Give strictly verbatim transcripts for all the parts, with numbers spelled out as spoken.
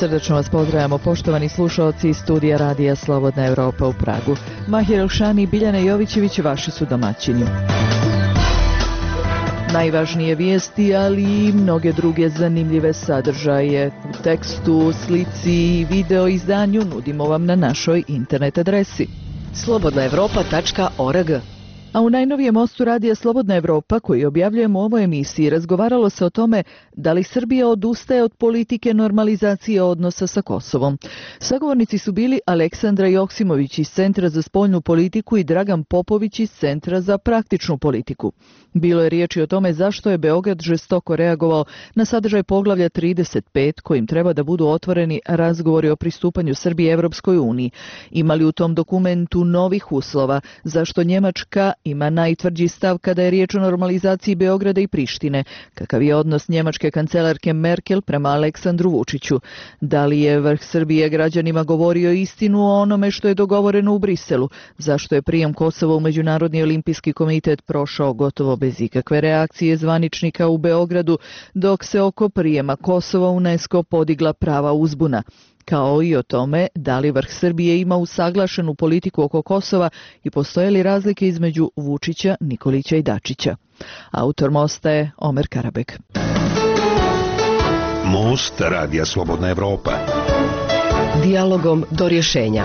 Srdačno vas pozdravljamo, poštovani slušalci iz studija Radija Slobodna Evropa u Pragu. Mahir Elšani i Biljana Jovićević vaši su domaćini. Najvažnije vijesti, ali i mnoge druge zanimljive sadržaje u tekstu, slici i video izdanju nudimo vam na našoj internet adresi slobodna evropa tačka org. A u najnovijem mostu Radija Slobodna Evropa, koji objavljujemo u ovoj emisiji, razgovaralo se o tome da li Srbija odustaje od politike normalizacije odnosa sa Kosovom. Sagovornici su bili Aleksandra Joksimović iz Centra za spoljnu politiku i Dragan Popović iz Centra za praktičnu politiku. Bilo je riječi o tome zašto je Beograd žestoko reagovao na sadržaj poglavlja trideset pet, kojim treba da budu otvoreni razgovori o pristupanju Srbije Evropskoj uniji. Ima li u tom dokumentu novih uslova, zašto Njemačka ima najtvrđi stav kada je riječ o normalizaciji Beograda i Prištine, kakav je odnos njemačke kancelarke Merkel prema Aleksandru Vučiću. Da li je vrh Srbije građanima govorio istinu o onome što je dogovoreno u Briselu, zašto je prijem Kosova u Međunarodni olimpijski komitet prošao gotovo bez ikakve reakcije zvaničnika u Beogradu, dok se oko prijema Kosova u UNESCO podigla prava uzbuna, kao i o tome da li vrh Srbije ima usaglašenu politiku oko Kosova i postoje li razlike između Vučića, Nikolića i Dačića. Autor mosta je Omer Karabek. Most Radija Slobodna Evropa. Dijalogom do rješenja.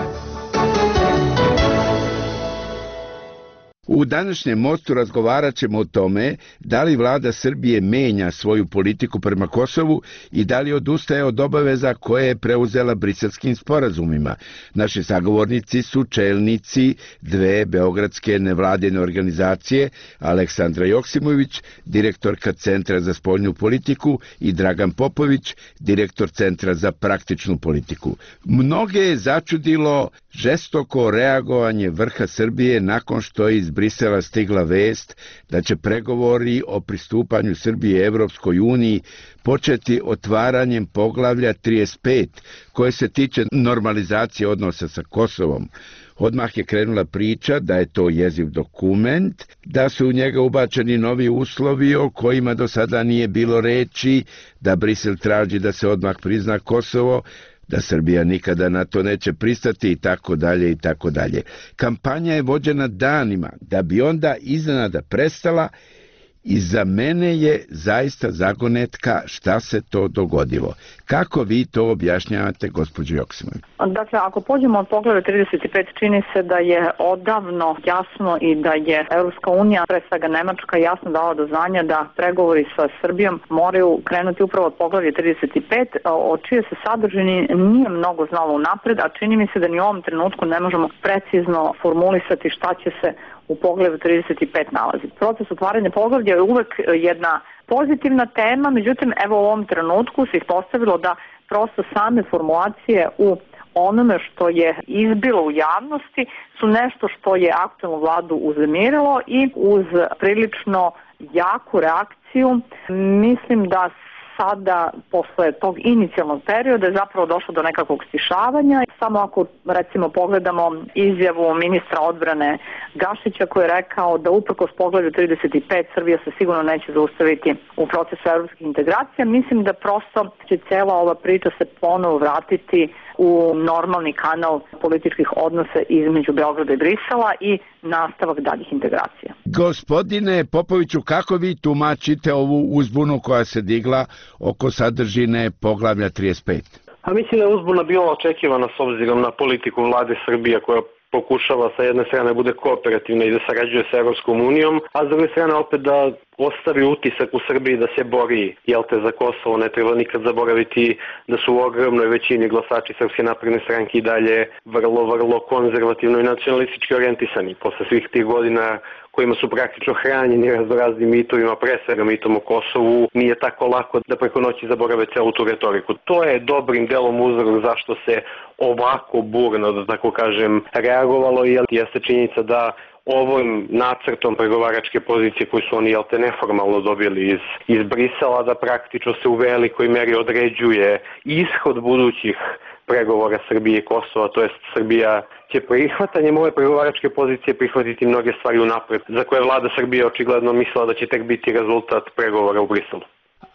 U današnjem mostu razgovarat ćemo o tome da li vlada Srbije menja svoju politiku prema Kosovu i da li odustaje od obaveza koje je preuzela briselskim sporazumima. Naši sagovornici su čelnici dve beogradske nevladine organizacije, Aleksandra Joksimović, direktorka Centra za spoljnu politiku, i Dragan Popović, direktor Centra za praktičnu politiku. Mnoge je začudilo žestoko reagovanje vrha Srbije nakon što je iz Brisela stigla vest da će pregovori o pristupanju Srbije Evropskoj uniji početi otvaranjem poglavlja trideset pet, koje se tiče normalizacije odnosa sa Kosovom. Odmah je krenula priča da je to jeziv dokument, da su u njega ubačeni novi uslovi o kojima do sada nije bilo reči, da Brisel traži da se odmah prizna Kosovo, da Srbija nikada na to neće pristati i tako dalje i tako dalje. Kampanja je vođena danima, da bi onda iznenada prestala, i za mene je zaista zagonetka šta se to dogodilo. Kako vi to objašnjavate, gospođo Joksimović? Dakle, ako pođemo od poglavlja trideset pet, čini se da je odavno jasno i da je Evropska unija, pre svega Nemačka, jasno dala do znanja da pregovori sa Srbijom moraju krenuti upravo od poglavlja trideset pet, o čije se sadržini nije mnogo znalo unapred, a čini mi se da ni u ovom trenutku ne možemo precizno formulisati šta će se u poglavlju trideset pet nalazi. Proces otvaranja poglavlja je uvek jedna pozitivna tema, međutim, evo u ovom trenutku se ispostavilo da prosto same formulacije u onome što je izbilo u javnosti su nešto što je aktuelnu vladu uznemirilo i uz prilično jaku reakciju mislim da sada, posle tog inicijalnog perioda, je zapravo došlo do nekakvog stišavanja. Samo ako, recimo, pogledamo izjavu ministra odbrane Gašića, koji je rekao da uprkos poglavlju trideset pet Srbija se sigurno neće zaustaviti u procesu evropskih integracija, mislim da prosto će cela ova priča se ponovo vratiti u normalni kanal političkih odnosa između Beograda i Brisela i nastavak daljih integracija. Gospodine Popoviću, kako vi tumačite ovu uzbunu koja se digla oko sadržine poglavlja trideset pet? A mislim da je uzbuna bila očekivana s obzirom na politiku vlade Srbije, koja pokušava sa jedne strane bude kooperativna i da sarađuje sa Evropskom unijom, a s druge strane opet da ostavi utisak u Srbiji da se bori, jel te, za Kosovo. Ne treba nikad zaboraviti da su u ogromnoj većini glasači Srpske napredne stranke i dalje vrlo, vrlo konzervativno i nacionalistički orijentisani. Posle svih tih godina kojima su praktično hranjeni raznoraznim mitovima, pre svega mitom o Kosovu, nije tako lako da preko noći zaborave celu tu retoriku. To je dobrim delom uzrok zašto se ovako burno, da tako kažem, reagovalo, i jeste činjenica da ovim nacrtom pregovaračke pozicije koju su oni, jel te, neformalno dobili iz, iz Brisela, da praktično se u velikoj meri određuje ishod budućih pregovora Srbije i Kosova, to jest Srbija će prihvatanjem ove pregovaračke pozicije prihvatiti mnoge stvari unapred, za koje vlada Srbije očigledno mislila da će tek biti rezultat pregovora u Briselu.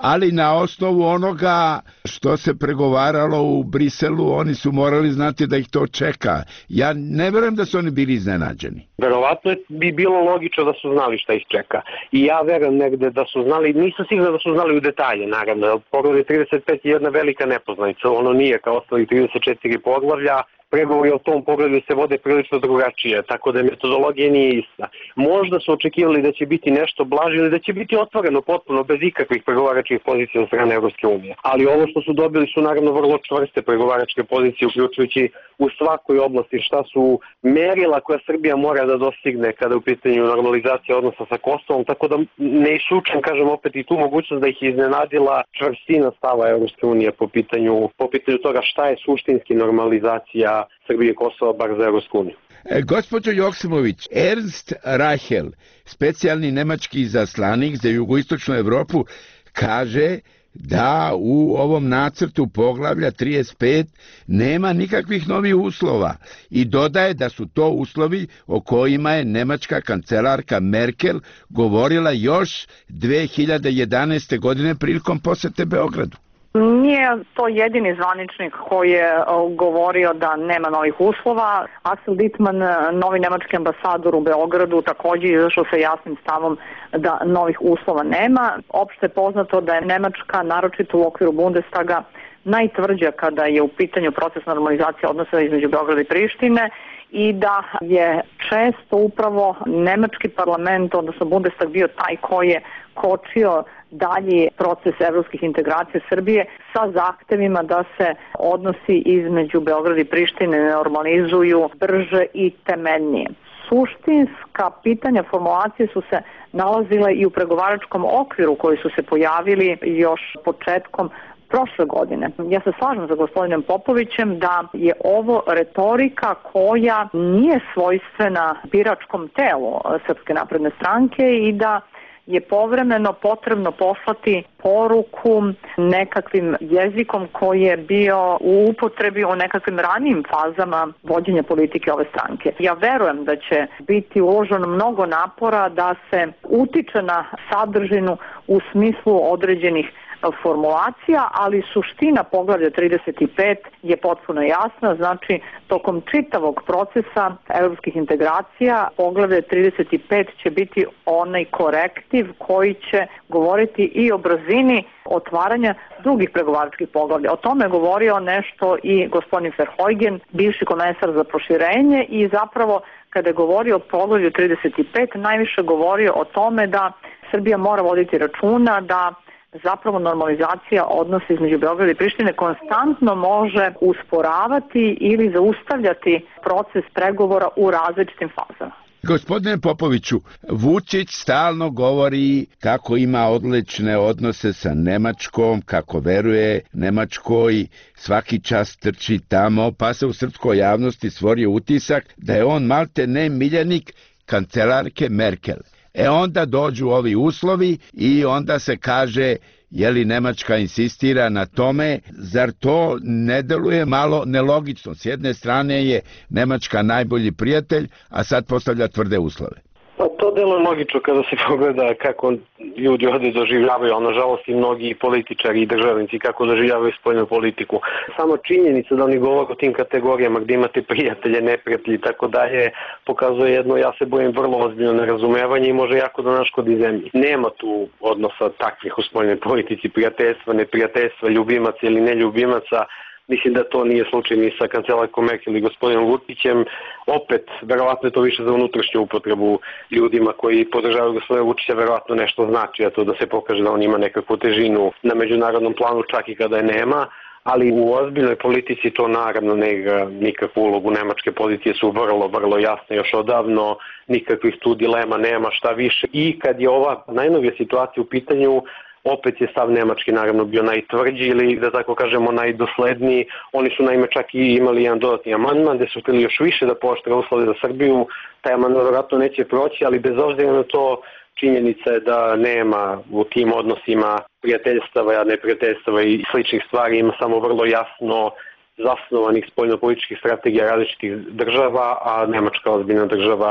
ali na osnovu onoga što se pregovaralo u Briselu, oni su morali znati da ih to čeka. Ja ne verujem da su oni bili iznenađeni. Verovatno bi bilo logično da su znali šta ih čeka. I ja verujem negde da su znali, nisam siguran da su znali u detalje, naravno. Poglavlje trideset pet je jedna velika nepoznanica, ono nije kao ostali trideset četiri poglavlja, pregovori o tom pogledu se vode prilično drugačije, tako da metodologija nije ista. Možda su očekivali da će biti nešto blaže ili da će biti otvoreno potpuno bez ikakvih pregovaračkih pozicija od strane Evropske unije. Ali ovo što su dobili su naravno vrlo čvrste pregovaračke pozicije, uključujući u svakoj oblasti šta su merila koja Srbija mora da dostigne kada je u pitanju normalizacija odnosa sa Kosovom, tako da ne isključujem, kažem opet, i tu mogućnost da ih iznenadila čvrstina stava Evropske unije po pitanju, po pitanju toga šta je suštinski normalizacija Srbije i Kosova, bar za Evropsku uniju. E, gospođo Joksimović, Ernst Rachel, specijalni nemački izaslanik za jugoistočnu Evropu, kaže da u ovom nacrtu poglavlja trideset pet nema nikakvih novih uslova i dodaje da su to uslovi o kojima je nemačka kancelarka Merkel govorila još dve hiljade jedanaeste. godine prilikom posete Beogradu. Nije to jedini zvaničnik koji je govorio da nema novih uslova. Axel Dittmann, novi nemački ambasador u Beogradu, također izašao sa jasnim stavom da novih uslova nema. Opšte je poznato da je Nemačka, naročito u okviru Bundestaga, najtvrđa kada je u pitanju proces normalizacije odnosa između Beograda i Prištine i da je često upravo nemački parlament, odnosno Bundestag, bio taj koji je kočio dalji proces evropskih integracija Srbije sa zahtevima da se odnosi između Beograda i Prištine normalizuju brže i temeljnije. Suštinska pitanja formulacije su se nalazile i u pregovaračkom okviru koji su se pojavili još početkom prošle godine. Ja se slažem sa gospodinom Popovićem da je ovo retorika koja nije svojstvena biračkom telu Srpske napredne stranke i da je povremeno potrebno poslati poruku nekakvim jezikom koji je bio u upotrebi u nekakvim ranijim fazama vođenja politike ove stranke. Ja verujem da će biti uloženo mnogo napora da se utiče na sadržinu u smislu određenih formulacija, ali suština poglavlja trideset pet je potpuno jasna, znači tokom čitavog procesa evropskih integracija poglavlje trideset pet će biti onaj korektiv koji će govoriti i o brzini otvaranja drugih pregovaračkih poglavlja. O tome je govorio nešto i gospodin Verheugen, bivši komesar za proširenje, i zapravo kada je govorio o poglavlju trideset pet najviše govorio o tome da Srbija mora voditi računa da zapravo normalizacija odnosa između Beograda i Prištine konstantno može usporavati ili zaustavljati proces pregovora u različitim fazama. Gospodine Popoviću, Vučić stalno govori kako ima odlične odnose sa Nemačkom, kako veruje Nemačkoj, svaki čas trči tamo, pa se u srpskoj javnosti stvorio utisak da je on malte ne miljenik kancelarke Merkel. E onda dođu ovi uslovi i onda se kaže, je li Nemačka insistira na tome, zar to ne deluje malo nelogično? S jedne strane je Nemačka najbolji prijatelj, a sad postavlja tvrde uslove. Pa to delo je logično kada se pogleda kako ljudi ovde doživljavaju, a nažalost i mnogi političari i državnici kako doživljavaju spoljnu politiku. Samo činjenica da oni govore o tim kategorijama gdje imate prijatelje, neprijatelji i tako dalje, pokazuje jedno, ja se bojim, vrlo ozbiljno nerazumevanje i može jako da naškodi zemlji. Nema tu odnosa takvih u spoljnoj politici, prijateljstva, neprijateljstva, ljubimaca ili neljubimaca. Mislim da to nije slučaj ni sa kancelarkom Merkel i gospodinom Vučićem. Opet, verovatno je to više za unutrašnju upotrebu ljudima koji podržavaju gospodina Vučića, verovatno nešto znači, a to da se pokaže da on ima nekakvu težinu na međunarodnom planu, čak i kada je nema. Ali u ozbiljnoj politici to naravno ne igra nikakvu ulogu. Nemačke pozicije su vrlo, vrlo jasne još odavno, nikakvih tu dilema nema, šta više. I kad je ova najnovija situacija u pitanju, opet je stav Nemački naravno bio najtvrđi ili, da tako kažemo, najdosledniji. Oni su naime čak i imali jedan dodatni amandman gde su hteli još više da pooštre uslove za Srbiju. Taj amandman vjerojatno neće proći, ali bez obzira na to činjenica je da nema u tim odnosima prijateljstava, neprijateljstava i sličnih stvari, ima samo vrlo jasno zasnovanih spoljnopolitičkih strategija različitih država, a Nemačka ozbiljna država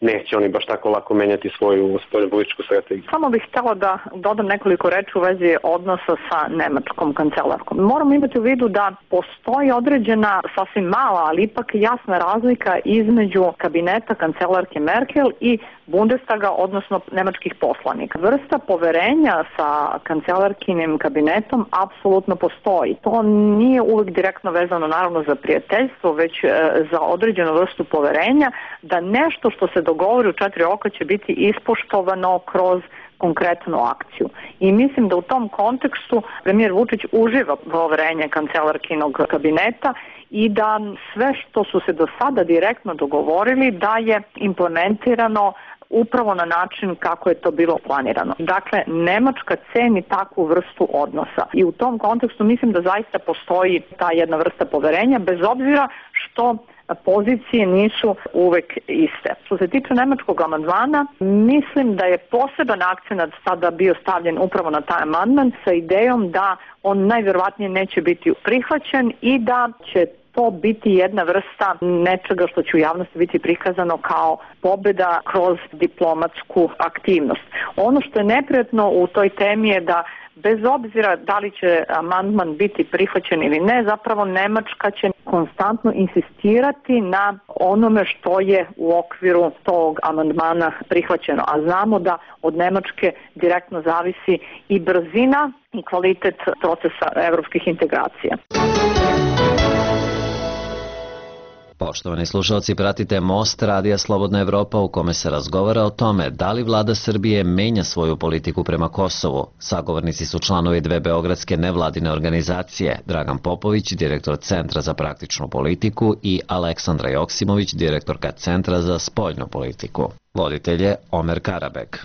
neće oni baš tako lako menjati svoju spoljnopolitičku strategiju. Samo bih htjela da dodam nekoliko reči u vezi odnosa sa nemačkom kancelarkom. Moramo imati u vidu da postoji određena, sasvim mala, ali ipak jasna razlika između kabineta kancelarke Merkel i Bundestaga, odnosno nemačkih poslanika. Vrsta poverenja sa kancelarkinim kabinetom apsolutno postoji. To nije uvek direktno vezano naravno za prijateljstvo, već e, za određenu vrstu poverenja da nešto što se dogovori u četiri oka će biti ispoštovano kroz konkretnu akciju. I mislim da u tom kontekstu premijer Vučić uživa poverenje kancelarkinog kabineta i da sve što su se do sada direktno dogovorili da je implementirano upravo na način kako je to bilo planirano. Dakle, Nemačka ceni takvu vrstu odnosa i u tom kontekstu mislim da zaista postoji ta jedna vrsta poverenja, bez obzira što pozicije nisu uvek iste. Što se tiče nemačkog amandmana, mislim da je poseban akcenat sada bio stavljen upravo na taj amandman sa idejom da on najvjerovatnije neće biti prihvaćen i da će to biti jedna vrsta nečega što će u javnosti biti prikazano kao pobjeda kroz diplomatsku aktivnost. Ono što je neprijatno u toj temi je da bez obzira da li će amandman biti prihvaćen ili ne, zapravo Nemačka će konstantno insistirati na onome što je u okviru tog amandmana prihvaćeno. A znamo da od Nemačke direktno zavisi i brzina i kvalitet procesa evropskih integracija. Poštovani slušalci, pratite Most Radija Slobodna Evropa u kome se razgovara o tome da li vlada Srbije menja svoju politiku prema Kosovu. Sagovornici su članovi dve beogradske nevladine organizacije, Dragan Popović, direktor Centra za praktičnu politiku i Aleksandra Joksimović, direktorka Centra za spoljnu politiku. Voditelj je Omer Karabek.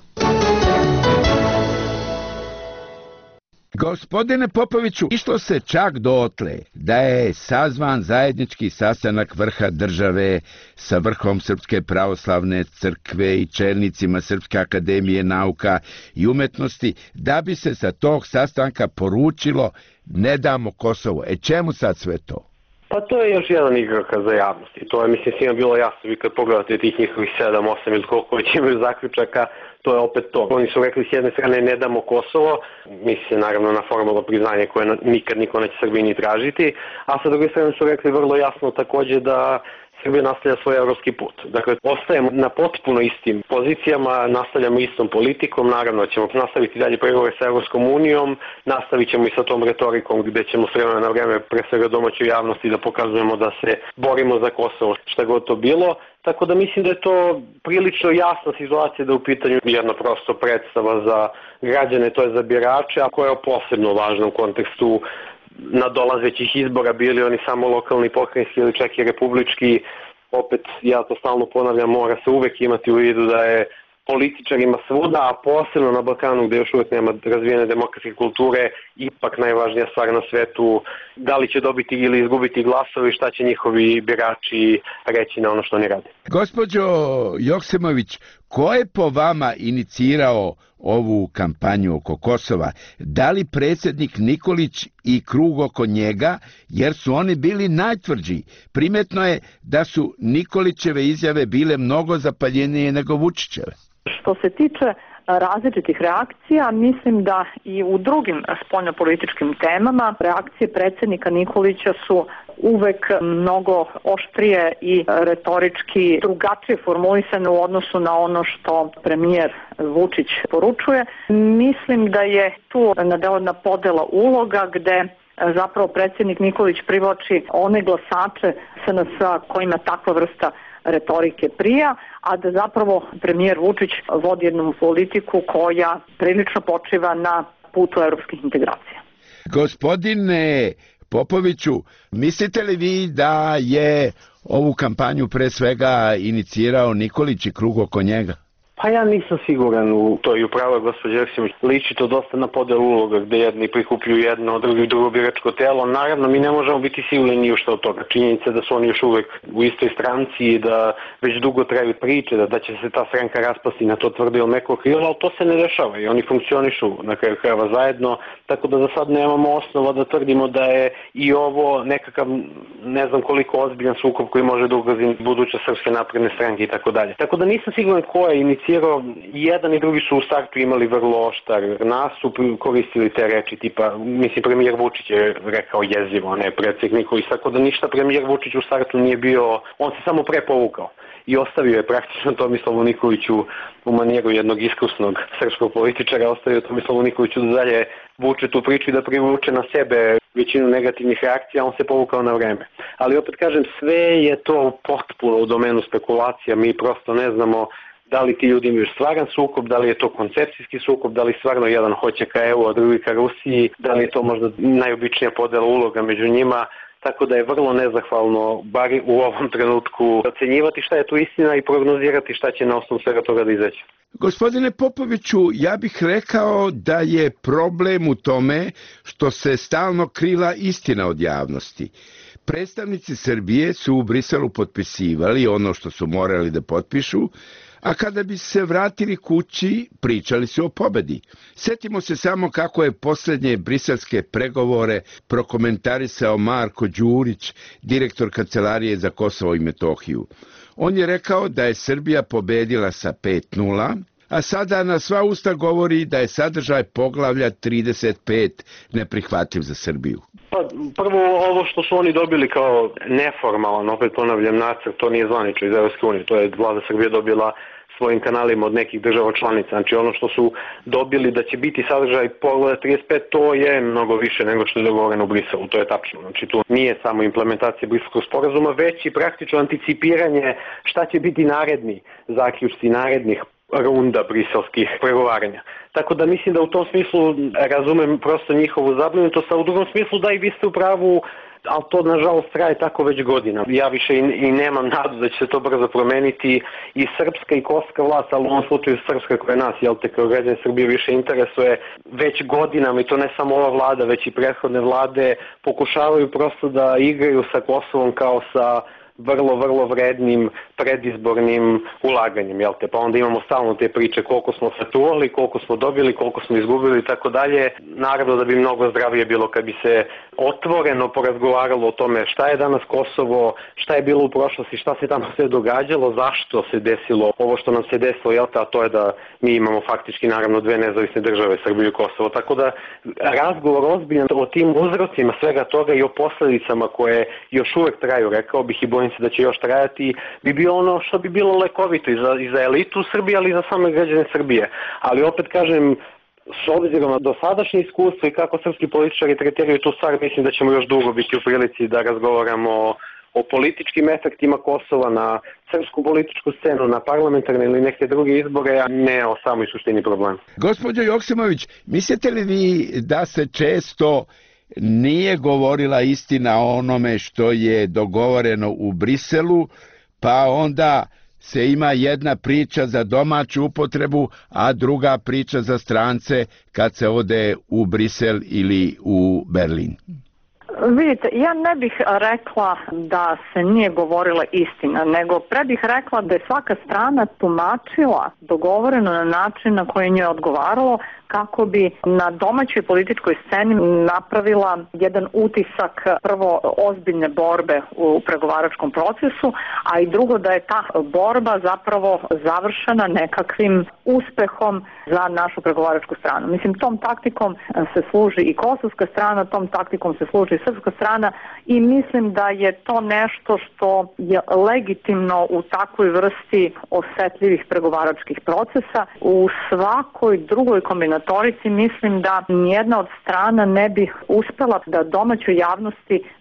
Gospodine Popoviću, išlo se čak dotle da je sazvan zajednički sastanak vrha države sa vrhom Srpske pravoslavne crkve i čelnicima Srpske akademije nauka i umetnosti, da bi se sa tog sastanka poručilo ne damo Kosovo. E čemu sad sve to? Pa to je još jedan igrokaz za javnost i to je, mislim, svima bilo jasno. Vi kad pogledate tih njihovih sedam, osam ili koliko već imaju zaključaka, to je opet to. Oni su rekli s jedne strane ne damo Kosovo, misli se naravno na formalno priznanje koje nikad niko neće Srbiji ni tražiti, a sa druge strane su rekli vrlo jasno takođe da Srbija nastavlja svoj evropski put. Dakle, ostajemo na potpuno istim pozicijama, nastavljamo istom politikom, naravno ćemo nastaviti dalje pregovore sa Evropskom unijom, nastavit ćemo i sa tom retorikom gde ćemo s vremena na vreme pre svega domaćoj javnosti da pokazujemo da se borimo za Kosovo, šta god to bilo. Tako da mislim da je to prilično jasna situacija da je u pitanju jedna prosto predstava za građane, to je za birače, a koja je posebno važna u kontekstu nadolazećih izbora, bili oni samo lokalni, pokrajinski ili čak i republički. Opet, ja to stalno ponavljam, mora se uvek imati u vidu da je političarima svuda, a posebno na Balkanu gde još uvek nema razvijene demokratske kulture, ipak najvažnija stvar na svetu, da li će dobiti ili izgubiti glasovi, šta će njihovi birači reći na ono što oni rade. Gospođo Joksimović, ko je po vama inicirao ovu kampanju oko Kosova? Da li predsjednik Nikolić i krug oko njega, jer su oni bili najtvrđi? Primetno je da su Nikolićeve izjave bile mnogo zapaljenije nego Vučićeve. Što se tiče različitih reakcija, mislim da i u drugim spoljnopolitičkim temama reakcije predsjednika Nikolića su uvek mnogo oštrije i retorički drugačije formulisane u odnosu na ono što premijer Vučić poručuje. Mislim da je tu nadeljena podela uloga gde zapravo predsjednik Nikolić privlači one glasače S N S-a kojima takva vrsta retorike prija, a da zapravo premijer Vučić vodi jednu politiku koja prilično počiva na putu evropskih integracija. Gospodine Popoviću, mislite li vi da je ovu kampanju pre svega inicirao Nikolić i krug oko njega? Pa ja nisam siguran u to i upravo je gospođa Joksimović. Liči to dosta na podelu uloga gde jedni prikupljuju jedno, drugi drugo biračko telo. Naravno, mi ne možemo biti sigurni ni u što od toga. Činjenica da su oni još uvek u istoj stranci i da već dugo traju priče, da, da će se ta stranka raspasti na to tvrdo ili meko krilo, ali to se ne dešava i oni funkcionišu na kraju krajeva zajedno, tako da za sad nemamo osnova da tvrdimo da je i ovo nekakav, ne znam koliko ozbiljan sukob koji može da ugrozi buduće Srpske napredne stranke i tako dalje. Tako da nisam siguran ko je inicirao, jedan i drugi su u startu imali vrlo oštar nas, su koristili te reči tipa, mislim premijer Vučić je rekao jezivo, ne predsjednik Nikolić, tako da ništa premijer Vučić u startu nije bio, on se samo prepovukao i ostavio je praktično Tomislavu Nikoliću u manijeru jednog iskusnog srpskog političara, ostavio Tomislavu Nikoliću da dalje vuče tu priču i da privuče na sebe većinu negativnih reakcija, on se povukao na vreme. Ali opet kažem, sve je to potpuno u domenu spekulacija, mi prosto ne znamo da li ti ljudi imaju stvaran sukob, da li je to koncepcijski sukob, da li stvarno jedan hoće ka E U, a drugi ka Rusiji, da li je to možda najobičnija podela uloga među njima, tako da je vrlo nezahvalno, bar u ovom trenutku, ocenjivati šta je tu istina i prognozirati šta će na osnovu svega toga da izaći. Gospodine Popoviću, ja bih rekao da je problem u tome što se stalno krila istina od javnosti. Predstavnici Srbije su u Briselu potpisivali ono što su morali da potpišu, a kada bi se vratili kući, pričali su o pobedi. Setimo se samo kako je posljednje briselske pregovore prokomentarisao Marko Đurić, direktor Kancelarije za Kosovo i Metohiju. On je rekao da je Srbija pobedila sa pet nula, a sada na sva usta govori da je sadržaj poglavlja trideset pet neprihvatljiv za Srbiju. Pa, prvo, ovo što su oni dobili kao neformalan, opet ponavljam, nacrt, to nije zvanično iz Evropske unije, to je vlada Srbije dobila svojim kanalima od nekih država članica. Znači ono što su dobili da će biti sadržaj poglavlja trideset pet, to je mnogo više nego što je dogovoreno u Briselu, to je tačno. Znači tu nije samo implementacija Briselskog sporazuma, već i praktično anticipiranje šta će biti naredni zaključci narednih runda briselskih pregovaranja. Tako da mislim da u tom smislu razumem prosto njihovu zabrinutost, a u drugom smislu da i vi ste u pravu, ali to nažalost traje tako već godina. Ja više i, i nemam nadu da će se to brzo promeniti i srpska i kosovska vlast, ali u ovom slučaju srpska koja nas, jel te, kao građane Srbije više interesuje, već godinama, i to ne samo ova vlada, već i prethodne vlade, pokušavaju prosto da igraju sa Kosovom kao sa vrlo, vrlo vrednim predizbornim ulaganjem, jel te? Pa onda imamo stalno te priče koliko smo sačuvali, koliko smo dobili, koliko smo izgubili i tako dalje. Naravno da bi mnogo zdravije bilo kad bi se otvoreno porazgovaralo o tome šta je danas Kosovo, šta je bilo u prošlosti, šta se tamo sve događalo, zašto se desilo ovo što nam se desilo, jel te? A to je da mi imamo faktički naravno dve nezavisne države, Srbiju i Kosovo. Tako da razgovor ozbiljan o tim uzrocima svega toga i o posledicama koje još uvek traju, rekao bih i bojim se da će još trajati, bi bio ono što bi bilo lekovito i za, i za elitu Srbije, ali i za same građane Srbije. Ali opet kažem, s obzirom na dosadašnje iskustvo i kako srpski političari tretiraju tu stvar, mislim da ćemo još dugo biti u prilici da razgovaramo o, o političkim efektima Kosova na srpsku političku scenu, na parlamentarne ili neke druge izbore, a ne o samoj suštini problema. Gospođo Joksimović, mislite li vi da se često nije govorila istina o onome što je dogovoreno u Briselu, pa onda se ima jedna priča za domaću upotrebu, a druga priča za strance kad se ode u Brisel ili u Berlin? Vidite, ja ne bih rekla da se nije govorila istina, nego pre bih rekla da je svaka strana tumačila dogovoreno na način na koji njoj odgovaralo, kako bi na domaćoj političkoj sceni napravila jedan utisak prvo ozbiljne borbe u pregovaračkom procesu, a i drugo da je ta borba zapravo završena nekakvim uspehom za našu pregovaračku stranu. Mislim, tom taktikom se služi i kosovska strana, tom taktikom se služi i srpska strana i mislim da je to nešto što je legitimno u takvoj vrsti osetljivih pregovaračkih procesa. U svakoj drugoj kombinatorici mislim da nijedna od strana ne bi uspela da domaćoj javnosti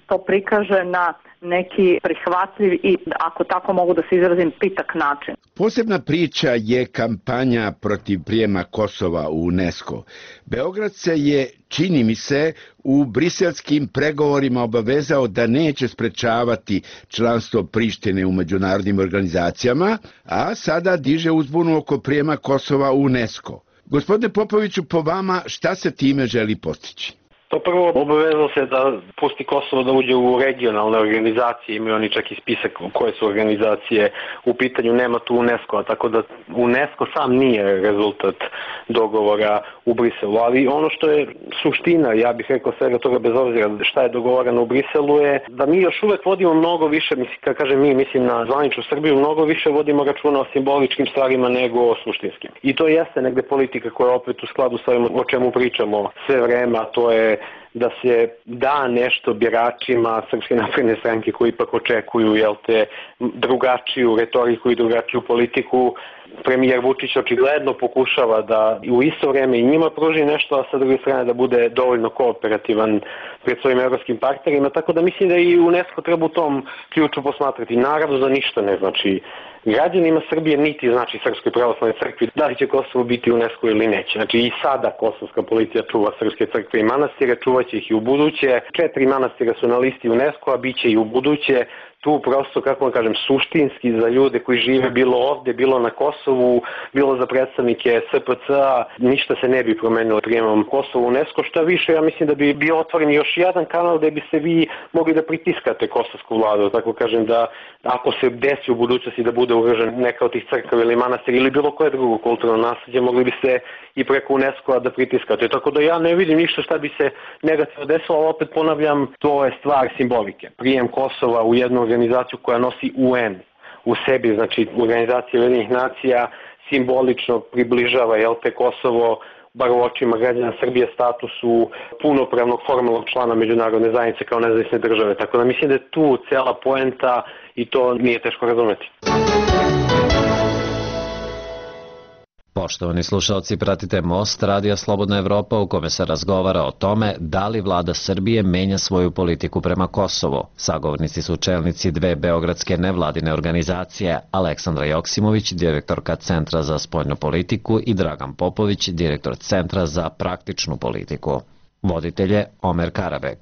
to prikaže na neki prihvatljiv i, ako tako mogu da se izrazim, pitak način. Posebna priča je kampanja protiv prijema Kosova u UNESCO. Beograd se je, čini mi se, u briselskim pregovorima obavezao da neće sprečavati članstvo Prištine u međunarodnim organizacijama, a sada diže uzbunu oko prijema Kosova u UNESCO. Gospodine Popoviću, po vama šta se time želi postići? To prvo obavezao se da pusti Kosovo da uđe u regionalne organizacije, imaju oni čak i spisak koje su organizacije u pitanju, nema tu UNESCO-a, tako da UNESCO sam nije rezultat dogovora u Briselu, ali ono što je suština, ja bih rekao svega toga bez obzira šta je dogovorano u Briselu je da mi još uvek vodimo mnogo više, mislim, kad kažem mi, mislim na zvaničnu Srbiju, mnogo više vodimo računa o simboličkim stvarima nego o suštinskim. I to jeste negde politika koja je opet u skladu sa ovim o čemu pričamo sve vreme, a to je da se da nešto biračima Srpske napredne stranke koji ipak očekuju, jel te, drugačiju retoriku i drugačiju politiku. Premijer Vučić očigledno pokušava da u isto vreme i njima pruži nešto, a sa druge strane da bude dovoljno kooperativan pred svojim evropskim partnerima, tako da mislim da i UNESCO treba u tom ključu posmatrati. Naravno da ništa ne znači građanima Srbije, niti znači Srpskoj pravoslavnoj crkvi da li će Kosovo biti u UNESCO ili neće. Znači i sada kosovska policija čuva srpske crkve i manastire, čuvaće ih i u buduće. Četiri manastira su na listi UNESCO-a, bit će i u buduće. Tu prosto, kako vam kažem, suštinski za ljude koji žive bilo ovde, bilo na Kosovu, bilo za predstavnike S P C-a, ništa se ne bi promenilo prijemom Kosovo u UNESCO. Šta više, ja mislim da bi bio otvoren još jedan kanal gde bi se vi mogli da pritiskate kosovsku vladu, tako kažem da ako se desi u budućnosti da bude ugrožen neka od tih crkava ili manastira ili bilo koje drugo kulturno nasleđe, mogli bi se i preko UNESCO-a da pritiskate. Tako da ja ne vidim ništa šta bi se negativno desilo, ali opet ponavljam, to je stvar simbolike. Prijem Kosova u jednu organizaciju koja nosi U N u sebi, znači organizacija Ujedinjenih nacija, simbolično približava, jel te, Kosovo, bar u očima građana Srbije, statusu punopravnog formalnog člana međunarodne zajednice kao nezavisne države. Tako da mislim da je tu cela poenta i to nije teško razumeti. Poštovani slušalci, pratite Most, Radija Slobodna Evropa, u kome se razgovara o tome da li vlada Srbije menja svoju politiku prema Kosovu. Sagovornici su čelnici dve beogradske nevladine organizacije, Aleksandra Joksimović, direktorka Centra za spoljnu politiku, i Dragan Popović, direktor Centra za praktičnu politiku. Voditelj je Omer Karabek.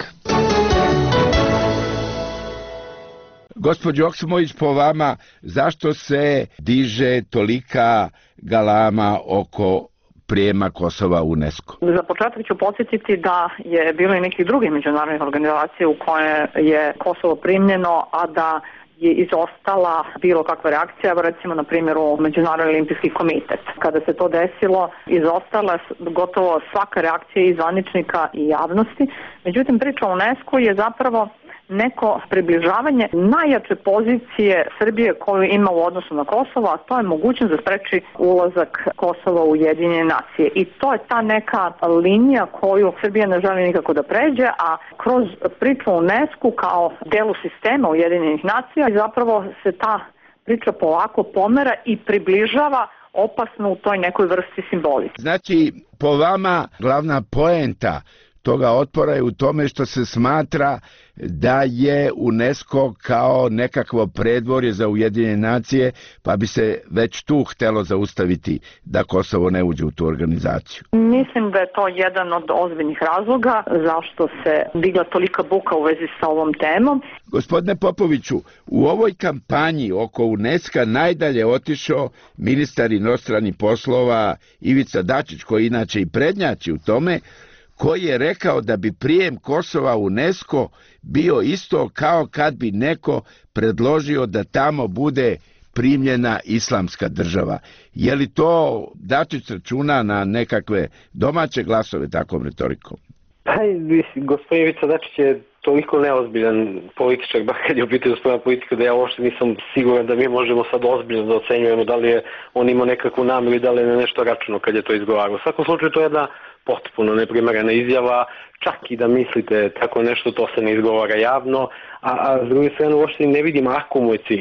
Gospođo Joksimović, po vama, zašto se diže tolika galama oko prijema Kosova u UNESCO? Za početak ću podsjetiti da je bilo i nekih drugih međunarodnih organizacija u koje je Kosovo primljeno, a da je izostala bilo kakva reakcija, recimo na primjeru Međunarodni olimpijski komitet. Kada se to desilo, izostala je gotovo svaka reakcija i zvaničnika i javnosti. Međutim, priča o UNESCO je zapravo neko približavanje najjače pozicije Srbije koju ima u odnosu na Kosovo, a to je mogućnost da spreči ulazak Kosova u Ujedinjene nacije. I to je ta neka linija koju Srbija ne želi nikako da pređe, a kroz priču o UNESCO kao delu sistema Ujedinjenih nacija zapravo se ta priča polako pomera i približava opasno u toj nekoj vrsti simbolike. Znači, po vama glavna poenta toga otpora je u tome što se smatra da je UNESCO kao nekakvo predvorje za Ujedinjene nacije, pa bi se već tu htelo zaustaviti da Kosovo ne uđe u tu organizaciju. Mislim da je to jedan od ozbiljnih razloga zašto se digla tolika buka u vezi sa ovom temom. Gospodine Popoviću, u ovoj kampanji oko UNESCO najdalje otišao ministar inostranih poslova Ivica Dačić, koji inače i prednjači u tome, koji je rekao da bi prijem Kosova u UNESCO bio isto kao kad bi neko predložio da tamo bude primljena islamska država. Je li to Dačić računa na nekakve domaće glasove takvom retorikom? Pa, gospodin Ivica Dačić je toliko neozbiljan političar, bar kad je u pitanju spoljna politika, da ja uopšte nisam siguran da mi možemo sad ozbiljno da ocenjujemo da li je on imao nekakvu namjeru i da li je na nešto računao kad je to izgovarao. U svakom slučaju to je jedna potpuno neprimerena izjava, čak i da mislite tako nešto, to se ne izgovara javno, a, a s druge strane uopšte ne vidim ako mu je cilj.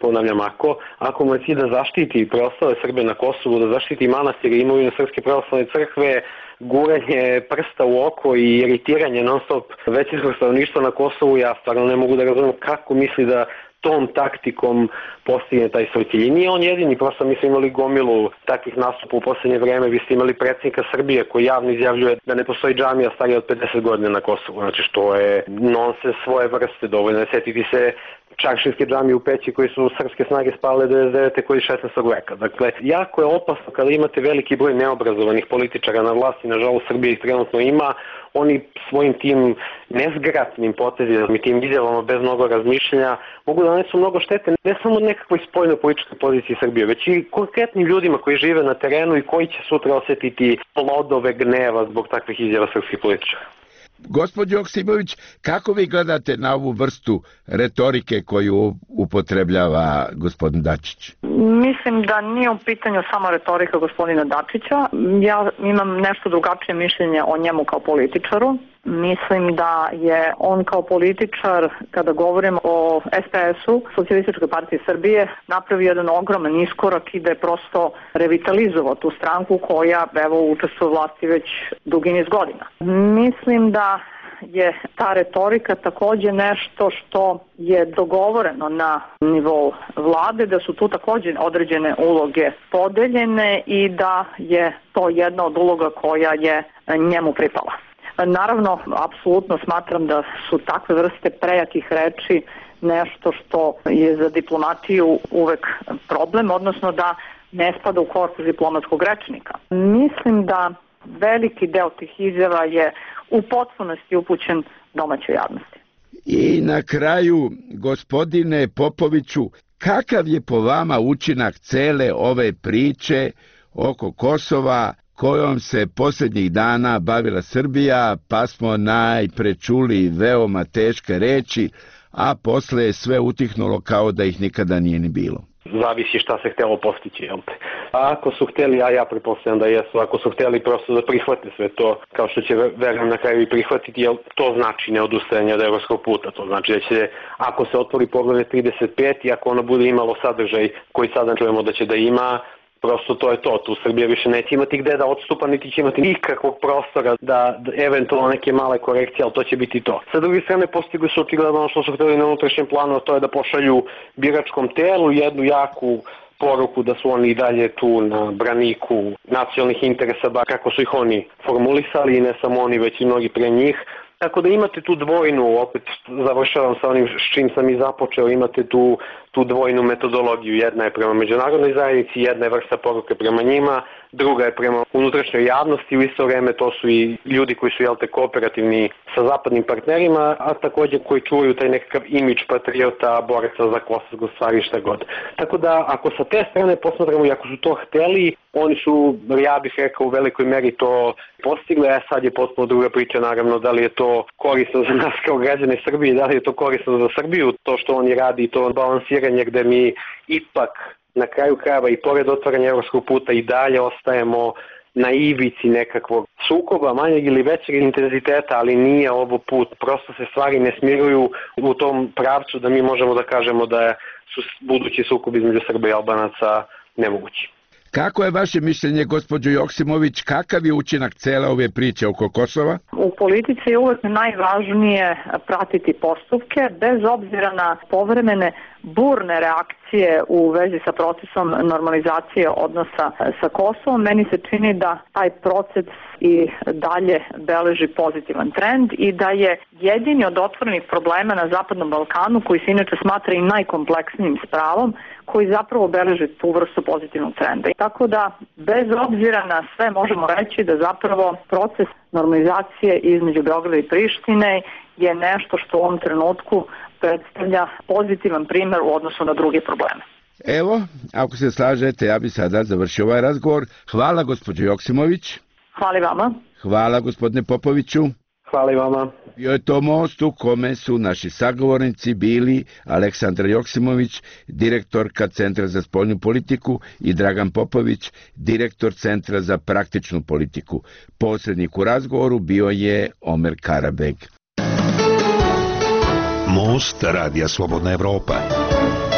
ponavljam, ako, ako mu je cilj da zaštiti preostale Srbe na Kosovu, da zaštiti manastir i imovinu Srpske pravoslavne crkve, guranje prsta u oko i iritiranje non stop većinskog stanovništva na Kosovu, ja stvarno ne mogu da razumem kako misli da tom taktikom postigne taj svoj cilj. I nije on jedini, prosto mi smo imali gomilu takvih nastupa u poslednje vreme, vi ste imali predsjednika Srbije koji javno izjavljuje da ne postoji džamija starija od pedeset godina na Kosovu, znači što je nonsens svoje vrste, dovoljno je setiti se Čaršijske džamije u Peći koji su srpske snage spale devedeset devete koji šesnaestog veka. Dakle, jako je opasno kada imate veliki broj neobrazovanih političara na vlasti, nažalost Srbija ih trenutno ima, oni svojim tim nezgratnim potezima i tim izjavama bez mnogo razmišljanja mogu da nanesu mnogo štete ne samo nekakvoj spoljno-političkoj poziciji Srbije, već i konkretnim ljudima koji žive na terenu i koji će sutra osjetiti plodove gneva zbog takvih izjava srpskih političara. Gospođo Joksimović, kako vi gledate na ovu vrstu retorike koju upotrebljava gospodin Dačić? Mislim da nije u pitanju samo retorika gospodina Dačića. Ja imam nešto drugačije mišljenje o njemu kao političaru. Mislim da je on kao političar, kada govorimo o es pe es-u, Socijalističkoj partiji Srbije, napravio jedan ogroman iskorak i da je prosto revitalizovao tu stranku koja, evo, učestvuje u vlasti već dugi niz godina. Mislim da je ta retorika takođe nešto što je dogovoreno na nivou vlade, da su tu takođe određene uloge podeljene i da je to jedna od uloga koja je njemu pripala. Naravno, apsolutno smatram da su takve vrste prejakih reči nešto što je za diplomatiju uvek problem, odnosno da ne spada u korpus diplomatskog rečnika. Mislim da veliki deo tih izjava je u potpunosti upućen domaćoj javnosti. I na kraju, gospodine Popoviću, kakav je po vama učinak cele ove priče oko Kosova kojom se posljednjih dana bavila Srbija, pa smo najpre čuli veoma teške reči, a posle je sve utihnulo kao da ih nikada nije ni bilo? Zavisi šta se htelo postići, jel te? A ako su hteli, a ja pretpostavljam da jesu, ako su hteli prosto da prihvate sve to, kao što će verujem na kraju i prihvatiti, jel to znači neodustajanje od evropskog puta, to znači da će, ako se otvori poglavlje trideset pet i ako ono bude imalo sadržaj koji sada čujemo da će da ima, prosto to je to, tu Srbija više neće imati gde da odstupa, niti će imati nikakvog prostora da, da eventualno neke male korekcije, ali to će biti to. Sa druge strane, postigli su očigledno ono što su hteli na unutrašnjem planu, a to je da pošalju biračkom telu jednu jaku poruku da su oni i dalje tu na braniku nacionalnih interesa, bar kako su ih oni formulisali, i ne samo oni, već i mnogi pre njih. Tako da imate tu dvojnu, opet završavam sa onim s čim sam i započeo, imate tu, tu dvojnu metodologiju. Jedna je prema međunarodnoj zajednici, jedna je vrsta poruke prema njima, druga je prema unutrašnjoj javnosti, u isto vreme to su i ljudi koji su, jel te, kooperativni sa zapadnim partnerima, a takođe koji čuvaju taj nekakav imidž patriota, boraca za kosovsko stvari i šta god. Tako da, ako sa te strane posmatramo i ako su to hteli, oni su, ja bih rekao, u velikoj meri to postigli, a sad je potpuno druga priča, naravno, da li je to korisno za nas kao građane Srbije, da li je to korisno za Srbiju, to što oni radi, to balansiranje gde mi ipak na kraju krajeva i pored otvaranja evropskog puta i dalje ostajemo na ivici nekakvog sukoba, manjeg ili većeg intenziteta, ali nije ovo put. Prosto se stvari ne smiruju u tom pravcu da mi možemo da kažemo da su budući sukob između Srba i Albanaca nemogući. Kako je vaše mišljenje, gospođo Joksimović, kakav je učinak cele ove priče oko Kosova? U politici je uvek najvažnije pratiti postupke, bez obzira na povremene burne reakcije u vezi sa procesom normalizacije odnosa sa Kosovom. Meni se čini da taj proces i dalje beleži pozitivan trend i da je jedini od otvorenih problema na Zapadnom Balkanu, koji se inače smatra i najkompleksnijim spravom, koji zapravo beleži tu vrstu pozitivnog trenda. Tako da, bez obzira na sve, možemo reći da zapravo proces normalizacije između Beograda i Prištine je nešto što u ovom trenutku predstavlja pozitivan primer u odnosu na druge probleme. Evo, ako se slažete, ja bi sada završio ovaj razgovor. Hvala, gospođo Joksimović. Hvala i vama. Hvala, gospodine Popoviću. Hvala i vama. Bio je to most u kome su naši sagovornici bili Aleksandra Joksimović, direktorka Centra za spoljnu politiku, i Dragan Popović, direktor Centra za praktičnu politiku. Posrednik u razgovoru bio je Omer Karabeg. Most Radija Slobodna Evropa.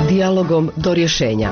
Dijalogom do rješenja.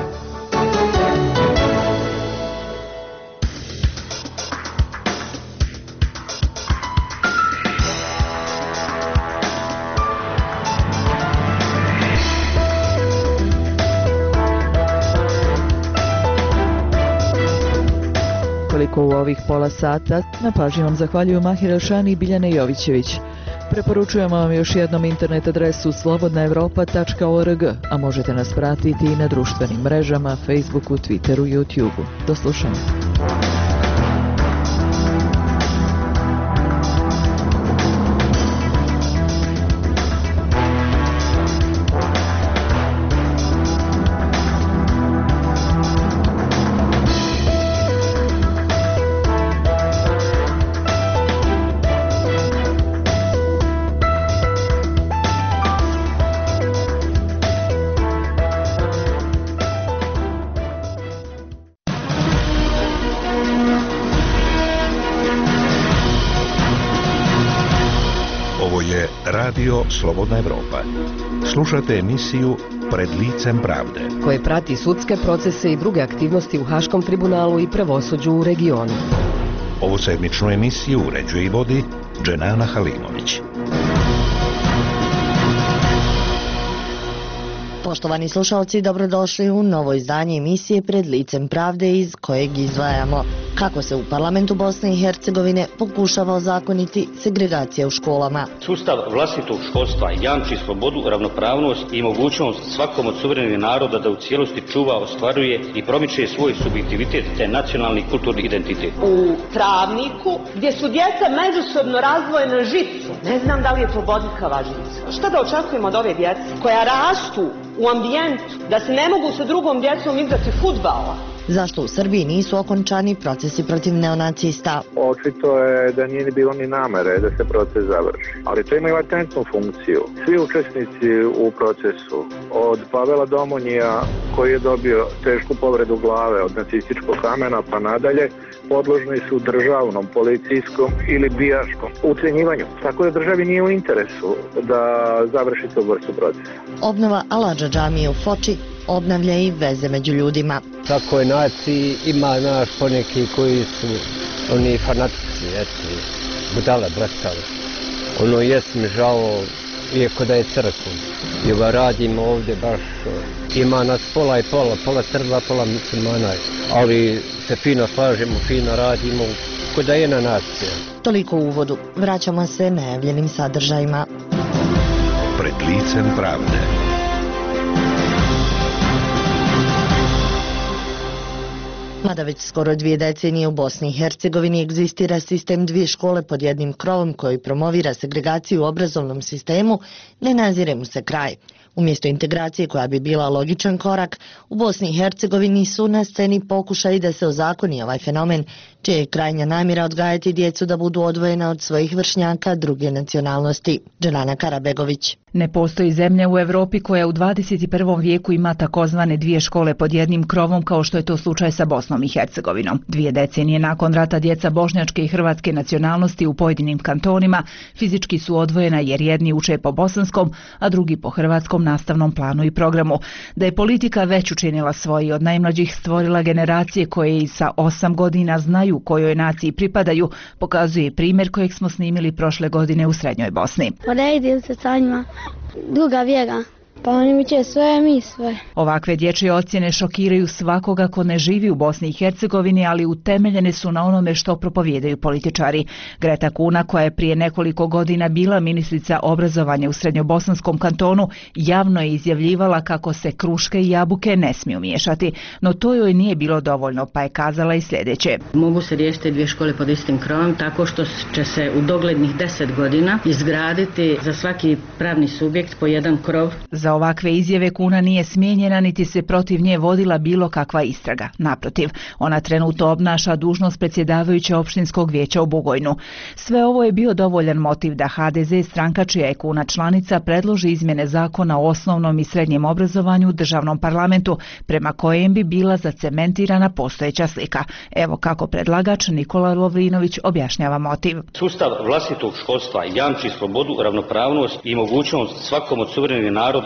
Koliko u ovih pola sata, na pažnji vam zahvaljuju Mahir Elšani i Biljana Jovićević. Preporučujemo vam još jednom internet adresu slobodna evropa tačka org, a možete nas pratiti i na društvenim mrežama, Facebooku, Twitteru i YouTubeu. Do slušanja. Radio Slobodna Evropa. Slušate emisiju Pred licem pravde, koje prati sudske procese i druge aktivnosti u Haškom tribunalu i pravosuđu u regionu. Ovu sedmičnu emisiju uređuje i vodi Dženana Halimović. Poštovani slušalci, dobrodošli u novo izdanje emisije Pred licem pravde, iz kojeg izdvajamo kako se u parlamentu Bosne i Hercegovine pokušava ozakoniti segregacija u školama. Sustav vlastitog školstva jamči slobodu, ravnopravnost i mogućnost svakom od suverenih naroda da u cijelosti čuva, ostvaruje i promiče svoj subjektivitet te nacionalni i kulturni identitet. U Travniku, gdje su djeca međusobno razdvojena žicu, ne znam da li je to bodljikava žica. Šta da očekujemo od ove djece koja rastu u ambijentu da se ne mogu sa drugom djecom igrati fudbala? Zašto u Srbiji nisu okončani procesi protiv neonacista? Očito je da nije bilo ni namere da se proces završi. Ali to ima i latentnu funkciju. Svi učesnici u procesu, od Pavela Domonija, koji je dobio tešku povredu glave od nacističkog kamena pa nadalje, podložni su državnom, policijskom ili bijaškom ucenjivanju. Tako da državi nije u interesu da završi tu vrstu procesa. Obnova Aladža džamije u Foči obnavlja i veze među ljudima. Svakoj naciji ima naš poneki koji su oni fanatici, eti, budale, blestale. Ono jes mi žao, iako da je crkva. I ova radimo ovdje baš, ima nas pola i pola, pola Srba, pola muslimana, ali se fino slažemo, fino radimo, ko da je na nacija. Toliko u uvodu, vraćamo se najavljenim sadržajima. Pred licem pravde. Mada već skoro dvije decenije u Bosni i Hercegovini egzistira sistem dvije škole pod jednim krovom koji promovira segregaciju u obrazovnom sistemu, ne nazire mu se kraj. Umjesto integracije koja bi bila logičan korak, u Bosni i Hercegovini su na sceni pokušaji da se ozakoni ovaj fenomen, čija je krajnja namjera odgajati djecu da budu odvojena od svojih vršnjaka druge nacionalnosti. Dženana Karabegović. Ne postoji zemlja u Europi koja u dvadeset prvom vijeku ima takozvane dvije škole pod jednim krovom kao što je to slučaj sa Bosnom i Hercegovinom. Dvije decenije nakon rata djeca bošnjačke i hrvatske nacionalnosti u pojedinim kantonima fizički su odvojena jer jedni uče po bosanskom, a drugi po hrvatskom nastavnom planu i programu. Da je politika već učinila svoji, od najmlađih stvorila generacije koje i sa osam godina znaju kojoj naciji pripadaju, pokazuje primjer kojeg smo snimili prošle godine u Srednjoj Bosni. Poredim se sa njima, druga vjera. Pa oni mi će sve, mi sve. Ovakve dječje ocjene šokiraju svakoga ko ne živi u Bosni i Hercegovini, ali utemeljene su na onome što propovijedaju političari. Greta Kuna, koja je prije nekoliko godina bila ministrica obrazovanja u Srednjobosanskom kantonu, javno je izjavljivala kako se kruške i jabuke ne smiju miješati, no to joj nije bilo dovoljno, pa je kazala i sljedeće. Mogu se riješiti dvije škole pod istim krovom tako što će se u doglednih deset godina izgraditi za svaki pravni subjekt po jedan krov. Za ovakve izjave Kuna nije smijenjena niti se protiv nje vodila bilo kakva istraga. Naprotiv, ona trenutno obnaša dužnost predsjedavajuće opštinskog vijeća u Bugojnu. Sve ovo je bio dovoljan motiv da ha de ze, stranka čija je Kuna članica, predloži izmjene zakona o osnovnom i srednjem obrazovanju u državnom parlamentu, prema kojem bi bila zacementirana postojeća slika. Evo kako predlagač Nikola Lovrinović objašnjava motiv. Sustav vlastitog školstva jamči slobodu, ravnopravnost i mogućnost svakom od suverenih naroda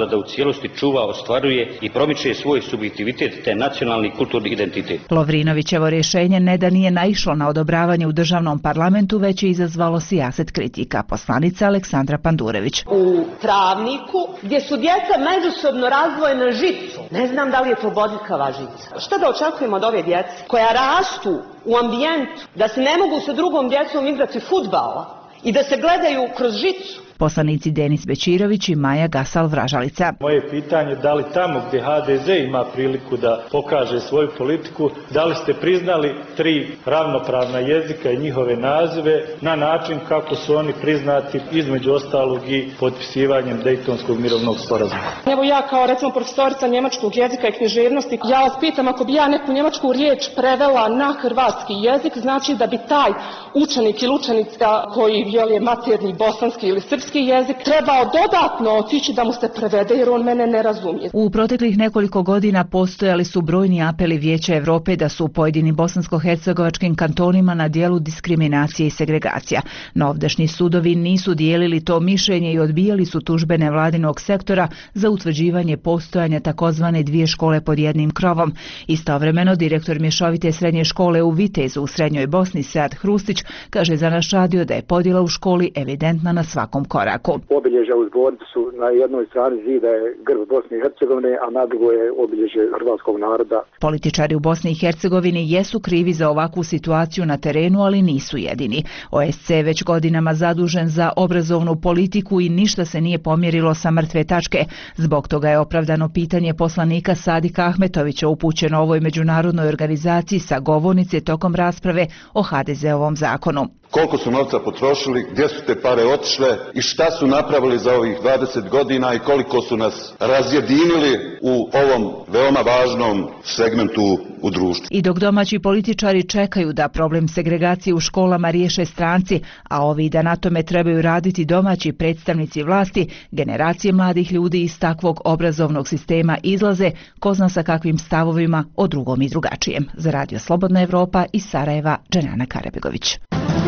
da u cijelosti čuva, ostvaruje i promiče svoj subjektivitet te nacionalni kulturni identitet. Lovrinovićevo rješenje ne da nije naišlo na odobravanje u državnom parlamentu, već je izazvalo sijaset kritika. Poslanica Aleksandra Pandurević. U Travniku, gdje su djeca međusobno razdvojena žicu, ne znam da li je to bodljikava žica. Šta da očekujemo od ove djece koja rastu u ambijentu da se ne mogu sa drugom djecom igrati fudbala i da se gledaju kroz žicu? Poslanici Denis Bečirović i Maja Gasal-Vražalica. Moje pitanje je da li tamo gdje ha de ze ima priliku da pokaže svoju politiku, da li ste priznali tri ravnopravna jezika i njihove nazive na način kako su oni priznati između ostalog i potpisivanjem Dejtonskog mirovnog sporazuma. Evo ja kao recimo profesorica njemačkog jezika i književnosti, ja vas pitam ako bi ja neku njemačku riječ prevela na hrvatski jezik, znači da bi taj učenik ili učenica koji je maternji bosanski ili srpski jezik trebao dodatno otići da mu se prevede jer on mene ne razumije. U proteklih nekoliko godina postojali su brojni apeli Vijeća Evrope da su u pojedinim bosansko-hercegovačkim kantonima na dijelu diskriminacije i segregacija. No ovdašnji sudovi nisu dijelili to mišljenje i odbijali su tužbe nevladinog sektora za utvrđivanje postojanja takozvane dvije škole pod jednim krovom. Istovremeno direktor mješovite srednje škole u Vitezu u Srednjoj Bosni Sead Hrustić kaže za naš radio da je podjela u školi evidentna na svakom koraku. Obilježja u zbornicu su na jednoj strani zida je grb Bosne i Hercegovine, a na drugoj je obilježje hrvatskog naroda. Političari u Bosni i Hercegovini jesu krivi za ovakvu situaciju na terenu, ali nisu jedini. O es ce je već godinama zadužen za obrazovnu politiku i ništa se nije pomjerilo sa mrtve tačke. Zbog toga je opravdano pitanje poslanika Sadika Ahmetovića upućeno ovoj međunarodnoj organizaciji sa govornice tokom rasprave o ha de zeovom zakonu. Koliko su novca potrošili, gdje su te pare otišle i šta su napravili za ovih dvadeset godina i koliko su nas razjedinili u ovom veoma važnom segmentu u društvu. I dok domaći političari čekaju da problem segregacije u školama riješe stranci, a ovi da na tome trebaju raditi domaći predstavnici vlasti, generacije mladih ljudi iz takvog obrazovnog sistema izlaze, ko zna sa kakvim stavovima o drugom i drugačijem. Za Radio Slobodna Evropa iz Sarajeva, Dženana Karebegović.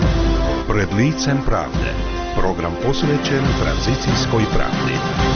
Pred licem pravde. Program posvećen tranzicijskoj pravdi.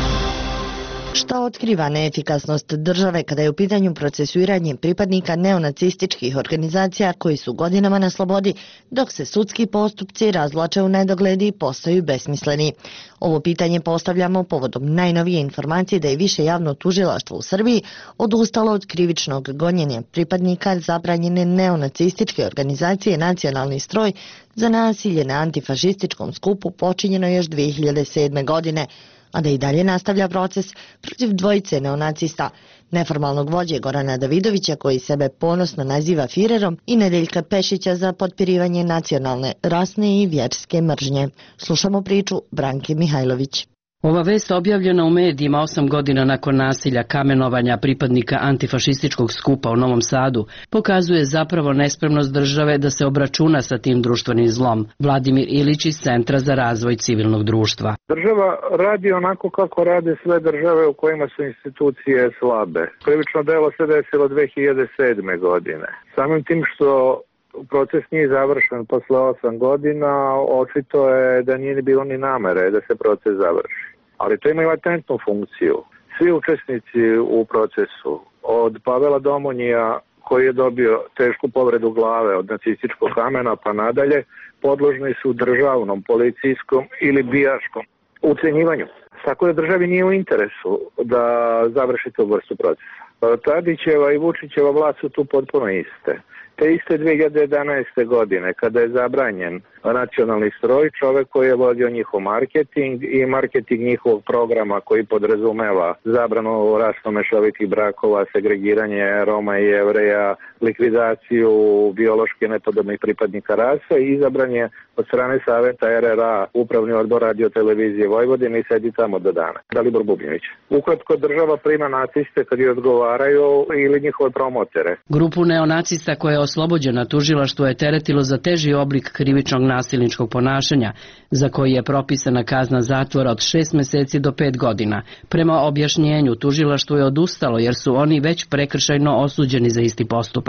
Šta otkriva neefikasnost države kada je u pitanju procesuiranje pripadnika neonacističkih organizacija koji su godinama na slobodi, dok se sudski postupci razvlače u nedogled i postaju besmisleni? Ovo pitanje postavljamo povodom najnovije informacije da je više javno tužilaštvo u Srbiji odustalo od krivičnog gonjenja pripadnika zabranjene neonacističke organizacije Nacionalni stroj za nasilje na antifašističkom skupu počinjeno još dvije hiljade sedme. godine, a da i dalje nastavlja proces protiv dvojice neonacista, neformalnog vođe Gorana Davidovića koji sebe ponosno naziva Firerom i Nedeljka Pešića za potpirivanje nacionalne, rasne i vjerske mržnje. Slušamo priču Branke Mihajlović. Ova vest objavljena u medijima osam godina nakon nasilja kamenovanja pripadnika antifašističkog skupa u Novom Sadu pokazuje zapravo nespremnost države da se obračuna sa tim društvenim zlom. Vladimir Ilić iz Centra za razvoj civilnog društva. Država radi onako kako rade sve države u kojima su institucije slabe. Krivično delo se desilo dvije hiljade sedme. godine. Samim tim što proces nije završen posle osam godina, očito je da nije bilo ni namere da se proces završi. Ali to ima i latentnu funkciju. Svi učesnici u procesu, od Pavela Domonjija koji je dobio tešku povredu glave od nacističkog kamena pa nadalje, podložni su državnom, policijskom ili bijaškom ucenjivanju. Tako da državi nije u interesu da završi tu vrstu procesa. Tadićeva i Vučićeva vlast su tu potpuno iste. Te iste dvije hiljade jedanaeste. godine, kada je zabranjen Nacionalni stroj, čovek koji je vodio njihov marketing i marketing njihovog programa koji podrazumeva zabranu rasno mešovitih brakova, segregiranje Roma i Jevreja, likvidaciju biološki nepodobnih pripadnika rase i izabran je od strane Saveta er er a Upravni odbor Radio televizije Vojvodine i sedi tamo do dana. Dalibor Bubnjević. Ukratko, država prima naciste kad je odgovaraju ili njihove promotere. Grupu neonacista koja je oslobođena tužilaštvo je teretilo za teži oblik krivičnog nasilničkog ponašanja, za koji je propisana kazna zatvora od šest meseci do pet godina. Prema objašnjenju, tužilaštvo je odustalo jer su oni već prekršajno osuđeni za isti postupak.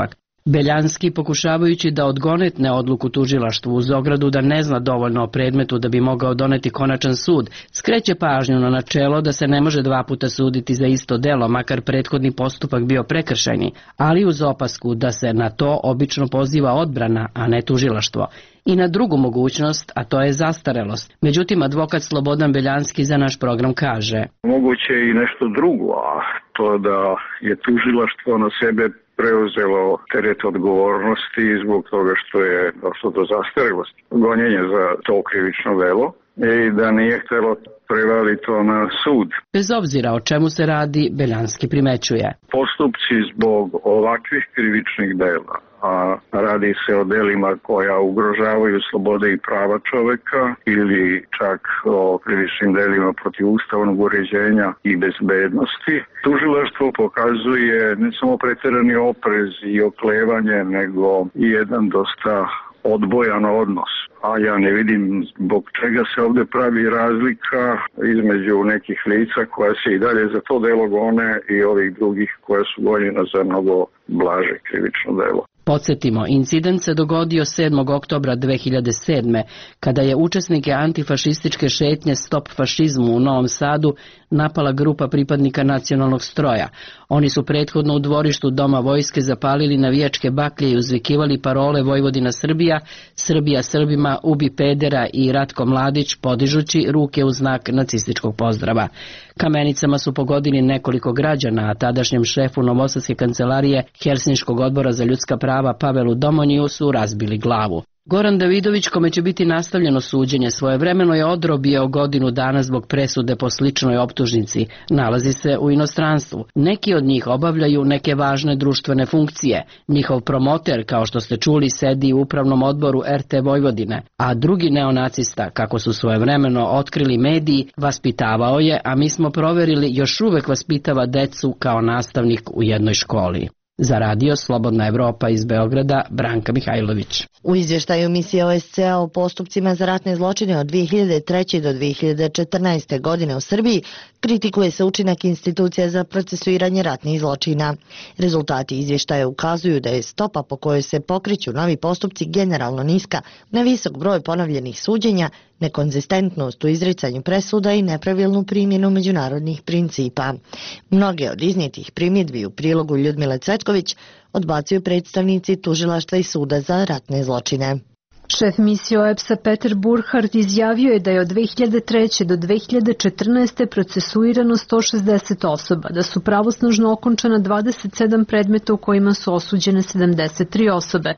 Beljanski, pokušavajući da odgonetne odluku tužilaštvu uz ogradu da ne zna dovoljno o predmetu da bi mogao doneti konačan sud, skreće pažnju na načelo da se ne može dva puta suditi za isto delo, makar prethodni postupak bio prekršajni, ali uz opasku da se na to obično poziva odbrana, a ne tužilaštvo. I na drugu mogućnost, a to je zastarelost. Međutim, advokat Slobodan Beljanski za naš program kaže: Moguće je i nešto drugo, a to da je tužilaštvo na sebe preuzelo teret odgovornosti zbog toga što je došlo do zastarelosti, gonjenja za to krivično delo i da nije htjelo prevaliti to na sud. Bez obzira o čemu se radi, Beljanski primećuje: Postupci zbog ovakvih krivičnih dela, a radi se o delima koja ugrožavaju slobode i prava čoveka ili čak o krivičnim delima protiv ustavnog uređenja i bezbednosti, tužilaštvo pokazuje ne samo preterani oprez i oklevanje, nego i jedan dosta odbojan odnos. A ja ne vidim zbog čega se ovdje pravi razlika između nekih lica koja se i dalje za to delo gone i ovih drugih koja su gonjena za mnogo blaže krivično delo. Podsjetimo, incident se dogodio sedmog oktobra dve hiljade sedme. kada je učesnike antifašističke šetnje Stop fašizmu u Novom Sadu napala grupa pripadnika nacionalnog stroja. Oni su prethodno u dvorištu Doma vojske zapalili navijačke baklje i uzvikivali parole Vojvodina Srbija, Srbija Srbima, ubi pedera i Ratko Mladić, podižući ruke u znak nacističkog pozdrava. Kamenicama su pogodili nekoliko građana, a tadašnjem šefu Novosadske kancelarije Helsinškog odbora za ljudska prava Pavelu Domoniju su razbili glavu. Goran Davidović, kome će biti nastavljeno suđenje, svojevremeno je odrobio godinu dana zbog presude po sličnoj optužnici. Nalazi se u inostranstvu. Neki od njih obavljaju neke važne društvene funkcije. Njihov promoter, kao što ste čuli, sedi u upravnom odboru er te Vojvodine, a drugi neonacista, kako su svojevremeno otkrili mediji, vaspitavao je, a mi smo proverili, još uvek vaspitava decu kao nastavnik u jednoj školi. Za radio Slobodna Evropa iz Beograda, Branka Mihajlović. U izvještaju misije o es ce a o postupcima za ratne zločine od dve hiljade treće. do dve hiljade četrnaeste. godine u Srbiji kritikuje se učinak institucija za procesuiranje ratnih zločina. Rezultati izvještaja ukazuju da je stopa po kojoj se pokreću novi postupci generalno niska, na visok broj ponovljenih suđenja, nekonzistentnost u izricanju presuda i nepravilnu primjenu međunarodnih principa. Mnoge od iznijetih primjedbi u prilogu Ljudmile Cvetković odbacuju predstavnici tužilaštva i suda za ratne zločine. Šef misije o e pe es a Peter Burkhardt izjavio je da je od dve hiljade treće. do dve hiljade četrnaeste. procesuirano sto šezdeset osoba, da su pravosnažno okončana dvadeset sedam predmeta u kojima su osuđene sedamdeset tri osobe.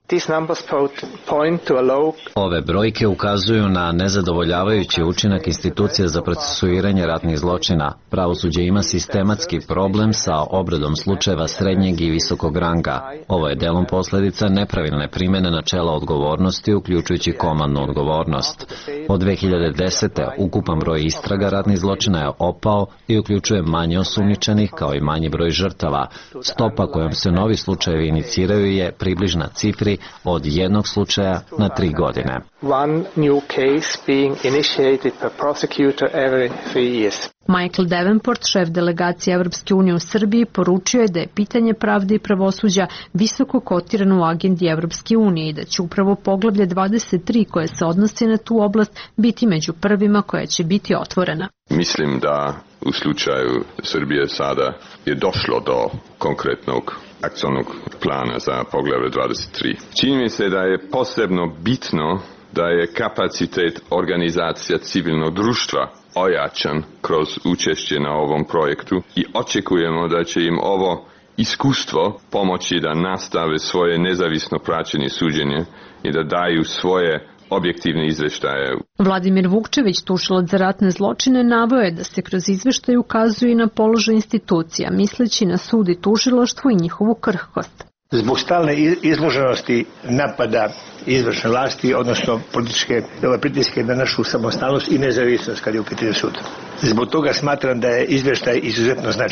Ove brojke ukazuju na nezadovoljavajući učinak institucija za procesuiranje ratnih zločina. Pravosuđe ima sistematski problem sa obradom slučajeva srednjeg i visokog ranga. Ovo je delom posledica nepravilne primjene načela odgovornosti, uključujući uključujući komandnu odgovornost. Od dve hiljade desete. ukupan broj istraga ratnih zločina je opao i uključuje manje osumnjičenih kao i manji broj žrtava. Stopa kojom se novi slučajevi iniciraju je približna cifri od jednog slučaja na tri godine. One new case being initiated per prosecutor every three years. Michael Davenport, šef delegacije Evropske unije u Srbiji, poručio je da je pitanje pravde i pravosuđa visoko kotirano u agendi Evropske unije i da će upravo poglavlje dvadeset tri koje se odnosi na tu oblast biti među prvima koja će biti otvorena. Mislim da u slučaju Srbije sada je došlo do konkretnog akcionog plana za poglavlje dvadeset tri. Čini mi se da je posebno bitno da je kapacitet organizacija civilnog društva ojačan kroz učešće na ovom projektu i očekujemo da će im ovo iskustvo pomoći da nastave svoje nezavisno praćenje suđenje i da daju svoje objektivne izveštaje. Vladimir Vukčević, tužilac za ratne zločine, naveo je da se kroz izveštaj ukazuje na položaj institucija, misleći na sud i tužilaštvo i njihovu krhkost. Zbog stalne izloženosti napada izvršne vlasti, odnosno političke pritiske na našu samostalnost i nezavisnost kad je u pitanju sud. Zbog toga smatram da je izvještaj izuzetno značajan.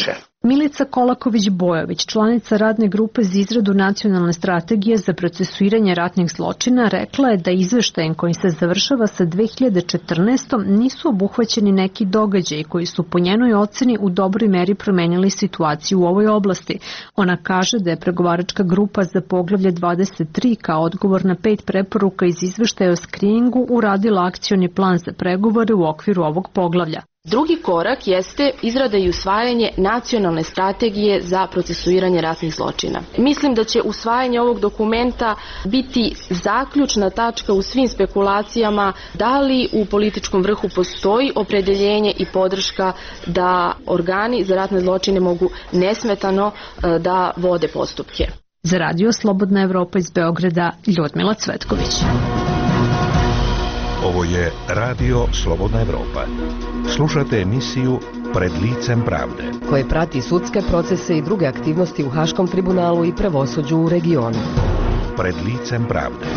Milica Kolaković-Bojović, članica radne grupe za izradu nacionalne strategije za procesuiranje ratnih zločina, rekla je da izveštajem koji se završava sa dve hiljade četrnaestom. nisu obuhvaćeni neki događaji koji su po njenoj oceni u dobroj meri promenili situaciju u ovoj oblasti. Ona kaže da je pregovaračka grupa za poglavlje dvadeset tri kao odgovor na pet preporuka iz izveštaja o skriningu uradila akcioni plan za pregovore u okviru ovog poglavlja. Drugi korak jeste izrada i usvajanje nacionalne strategije za procesuiranje ratnih zločina. Mislim da će usvajanje ovog dokumenta biti zaključna tačka u svim spekulacijama da li u političkom vrhu postoji opredeljenje i podrška da organi za ratne zločine mogu nesmetano da vode postupke. Za Radio Slobodna Evropa iz Beograda, Ljudmila Cvetković. Ovo je Radio Slobodna Evropa. Slušate emisiju Pred licem pravde, koje prati sudske procese i druge aktivnosti u Haškom tribunalu i pravosuđu u regionu. Pred licem pravde.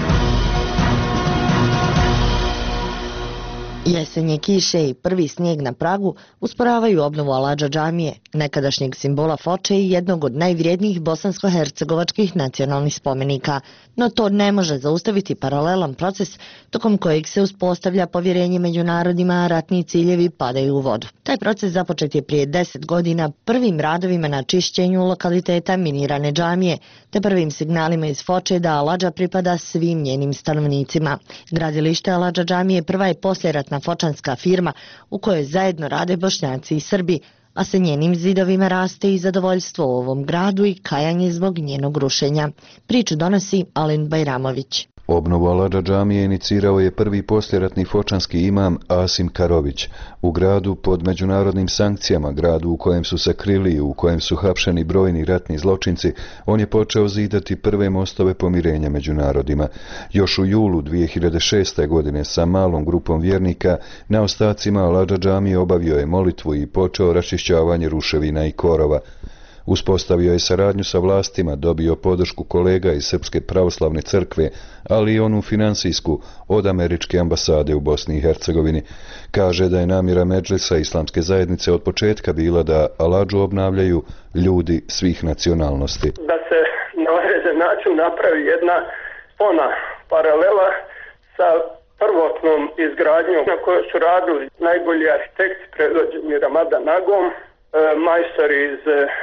Jesenje kiše i prvi snijeg na Pragu usporavaju obnovu Aladža džamije, nekadašnjeg simbola Foče i jednog od najvrijednijih bosansko-hercegovačkih nacionalnih spomenika. No to ne može zaustaviti paralelan proces tokom kojeg se uspostavlja povjerenje među narodima, a ratni ciljevi padaju u vodu. Taj proces započet je prije deset godina prvim radovima na čišćenju lokaliteta minirane džamije, te prvim signalima iz Foče da Aladža pripada svim njenim stanovnicima. Gradilište Aladža džamije prva je poslijeratna fočanska firma u kojoj zajedno rade Bošnjaci i Srbi, a sa njenim zidovima raste i zadovoljstvo u ovom gradu i kajanje zbog njenog rušenja. Priču donosi Alen Bajramović. Obnovu Aladža džamije inicirao je prvi poslijeratni fočanski imam Asim Karović. U gradu pod međunarodnim sankcijama, gradu u kojem su se krili i u kojem su hapšeni brojni ratni zločinci, on je počeo zidati prve mostove pomirenja među narodima. Još u julu dvije hiljade šeste. godine sa malom grupom vjernika na ostacima Aladža džamije obavio je molitvu i počeo raščišćavanje ruševina i korova. Uspostavio je saradnju sa vlastima, dobio podršku kolega iz Srpske pravoslavne crkve, ali i onu finansijsku od američke ambasade u Bosni i Hercegovini. Kaže da je namjera Medžlisa Islamske zajednice od početka bila da Aladžu obnavljaju ljudi svih nacionalnosti. Da se na određen način napravi jedna spona paralela sa prvotnom izgradnjom na kojoj su radili najbolji arhitekti predvođeni Ramadan Agom, majstori iz